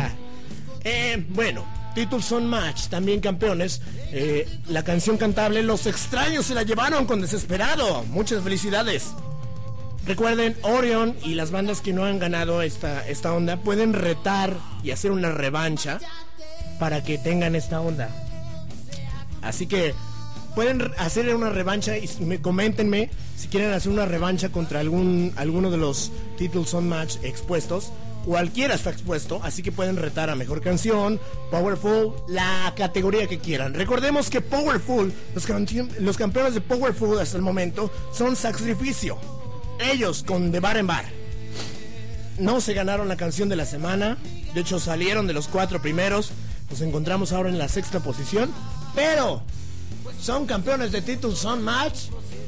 eh, bueno, Title Song Match, también campeones. eh, La canción cantable Los Extraños se la llevaron con Desesperado. Muchas felicidades. Recuerden, Orion y las bandas que no han ganado esta, esta onda pueden retar y hacer una revancha para que tengan esta onda. Así que pueden hacer una revancha y me, coméntenme si quieren hacer una revancha contra algún alguno de los Title Song Match expuestos. Cualquiera está expuesto, así que pueden retar a mejor canción, Powerful, la categoría que quieran. Recordemos que Powerful, los, los campeones de Powerful hasta el momento son Sacrificio. Ellos con De Bar en Bar no se ganaron la canción de la semana. De hecho salieron de los cuatro primeros. Nos encontramos ahora en la sexta posición, pero son campeones de Title Song Match.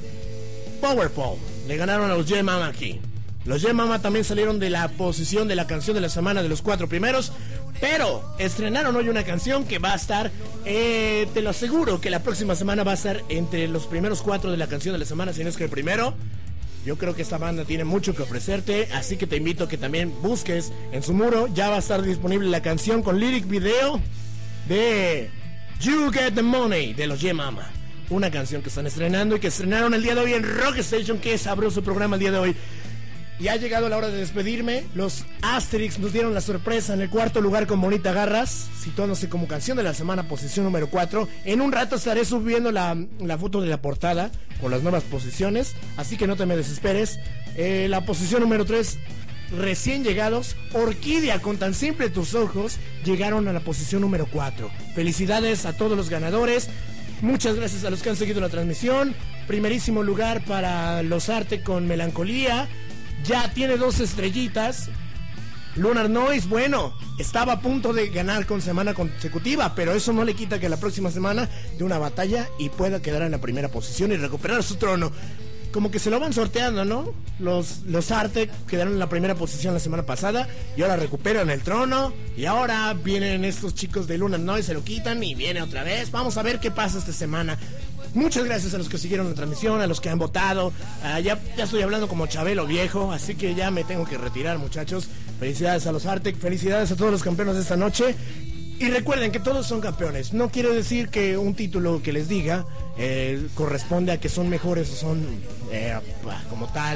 Powerful le ganaron a los J-Mama aquí. Los J-Mama también salieron de la posición de la canción de la semana de los cuatro primeros, pero estrenaron hoy una canción que va a estar, eh, te lo aseguro que la próxima semana va a estar entre los primeros cuatro de la canción de la semana, si no es que el primero. Yo creo que esta banda tiene mucho que ofrecerte, así que te invito a que también busques en su muro. Ya va a estar disponible la canción con lyric video de You Get the Money de los J-Mama. Una canción que están estrenando y que estrenaron el día de hoy en Rock Station. Qué sabroso programa el día de hoy. Y ha llegado la hora de despedirme. Los Asterix nos dieron la sorpresa en el cuarto lugar con Bonita Garras, situándose como canción de la semana, posición número cuatro. En un rato estaré subiendo la, la foto de la portada con las nuevas posiciones, así que no te me desesperes. Eh, la posición número tres, recién llegados, Orquídea con Tan Simple Tus Ojos, llegaron a la posición número cuatro. Felicidades a todos los ganadores. Muchas gracias a los que han seguido la transmisión. Primerísimo lugar para Los Arte con Melancolía. Ya tiene dos estrellitas. Lunar Noise, bueno, estaba a punto de ganar con semana consecutiva, pero eso no le quita que la próxima semana de una batalla y pueda quedar en la primera posición y recuperar su trono. Como que se lo van sorteando, ¿no? Los, los Arte quedaron en la primera posición la semana pasada y ahora recuperan el trono. Y ahora vienen estos chicos de Lunar Noise, se lo quitan y viene otra vez. Vamos a ver qué pasa esta semana. Muchas gracias a los que siguieron la transmisión, a los que han votado. Uh, ya, ya estoy hablando como Chabelo viejo, así que ya me tengo que retirar, muchachos. Felicidades a los Artec, felicidades a todos los campeones de esta noche. Y recuerden que todos son campeones. No quiere decir que un título que les diga eh, corresponde a que son mejores o son eh, como tal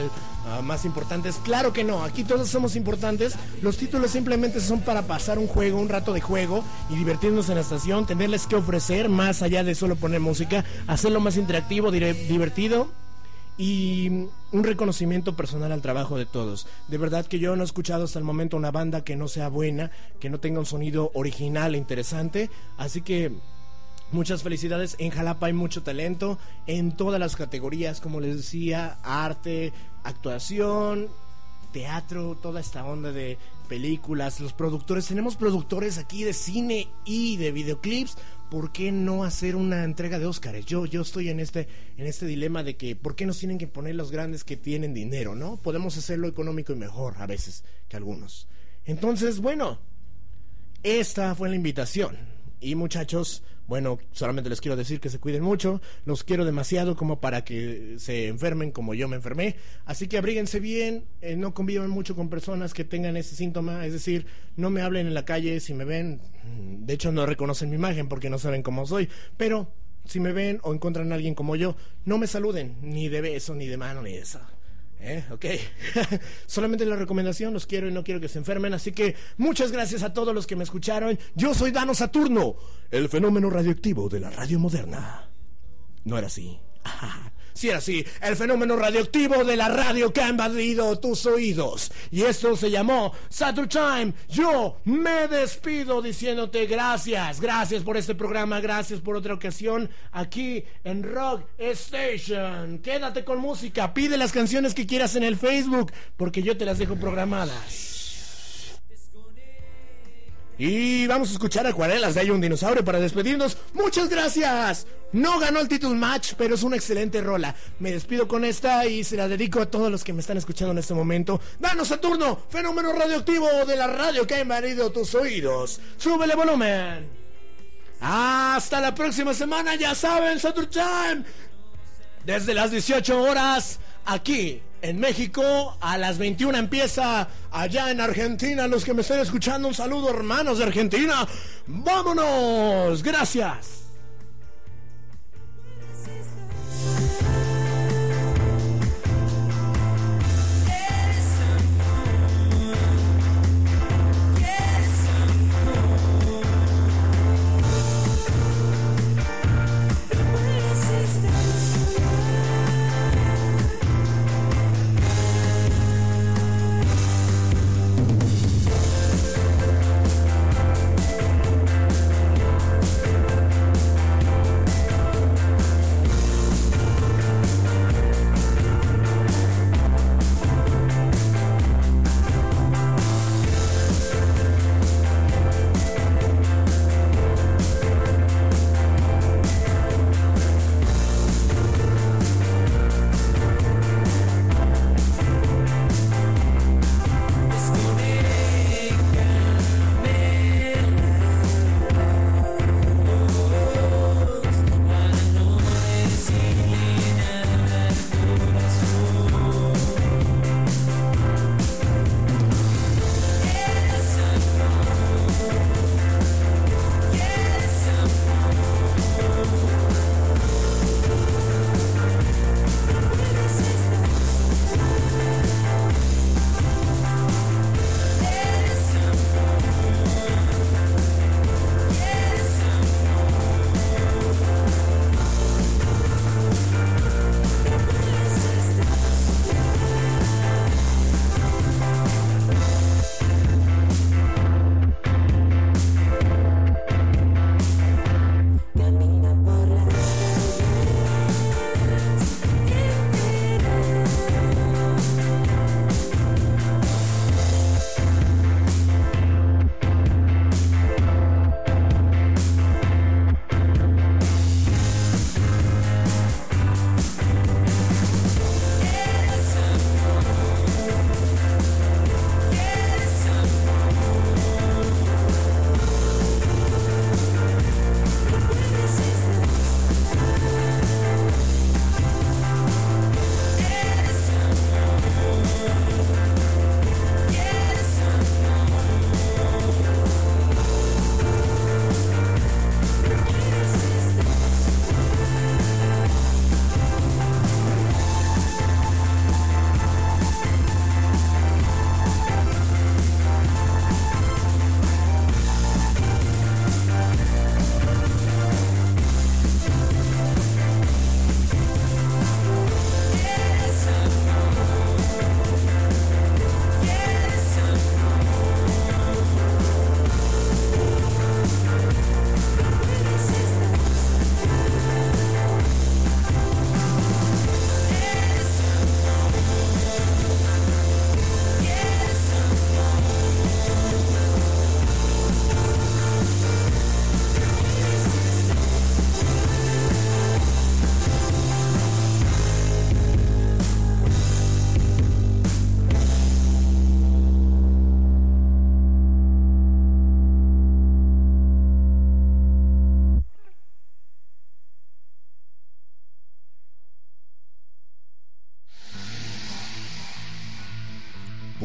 uh, más importantes. Claro que no, aquí todos somos importantes. Los títulos simplemente son para pasar un juego, un rato de juego y divertirnos en la estación, tenerles que ofrecer más allá de solo poner música, hacerlo más interactivo, dire- divertido y un reconocimiento personal al trabajo de todos. De verdad que yo no he escuchado hasta el momento una banda que no sea buena, que no tenga un sonido original e interesante, así que muchas felicidades. En Jalapa hay mucho talento en todas las categorías, como les decía, arte, actuación, teatro, toda esta onda de películas, los productores, tenemos productores aquí de cine y de videoclips. ¿Por qué no hacer una entrega de Óscares? Yo, yo estoy en este, en este dilema de que ¿por qué nos tienen que poner los grandes que tienen dinero, no? Podemos hacerlo económico y mejor a veces que algunos. Entonces, bueno, esta fue la invitación. Y muchachos, bueno, solamente les quiero decir que se cuiden mucho. Los quiero demasiado como para que se enfermen como yo me enfermé. Así que abríguense bien, eh, no convivan mucho con personas que tengan ese síntoma. Es decir, no me hablen en la calle si me ven. De hecho, no reconocen mi imagen porque no saben cómo soy. Pero si me ven o encuentran a alguien como yo, no me saluden, ni de beso, ni de mano, ni de eso. ¿Eh? Ok. Solamente la recomendación, los quiero y no quiero que se enfermen. Así que muchas gracias a todos los que me escucharon. Yo soy Dano Saturno, el fenómeno radioactivo de la radio moderna. No era así. Sí era así, el fenómeno radioactivo de la radio que ha invadido tus oídos. Y esto se llamó Saturn Time. Yo me despido diciéndote gracias. Gracias por este programa, gracias por otra ocasión aquí en Rock Station. Quédate con música, pide las canciones que quieras en el Facebook, porque yo te las dejo programadas. Y vamos a escuchar Acuarelas de Hay un Dinosaurio para despedirnos. ¡Muchas gracias! No ganó el Title Match, pero es una excelente rola. Me despido con esta y se la dedico a todos los que me están escuchando en este momento. ¡Danos Saturno! Fenómeno radioactivo de la radio que ha invadido tus oídos. ¡Súbele volumen! Hasta la próxima semana, ya saben, Saturn Time. Desde las dieciocho horas, aquí en México, a las veintiuna empieza. Allá en Argentina, los que me estén escuchando, un saludo, hermanos de Argentina. ¡Vámonos! ¡Gracias!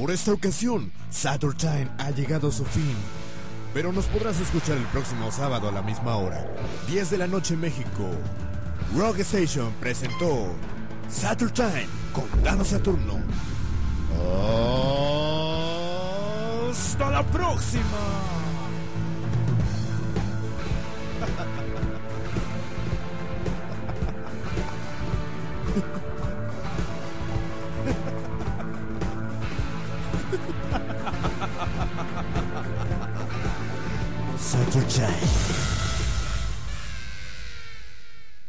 Por esta ocasión, Saturn Time ha llegado a su fin, pero nos podrás escuchar el próximo sábado a la misma hora, diez de la noche en México. Rock Station presentó Saturn Time con Dano Saturno. ¡Hasta la próxima! Saturn Time.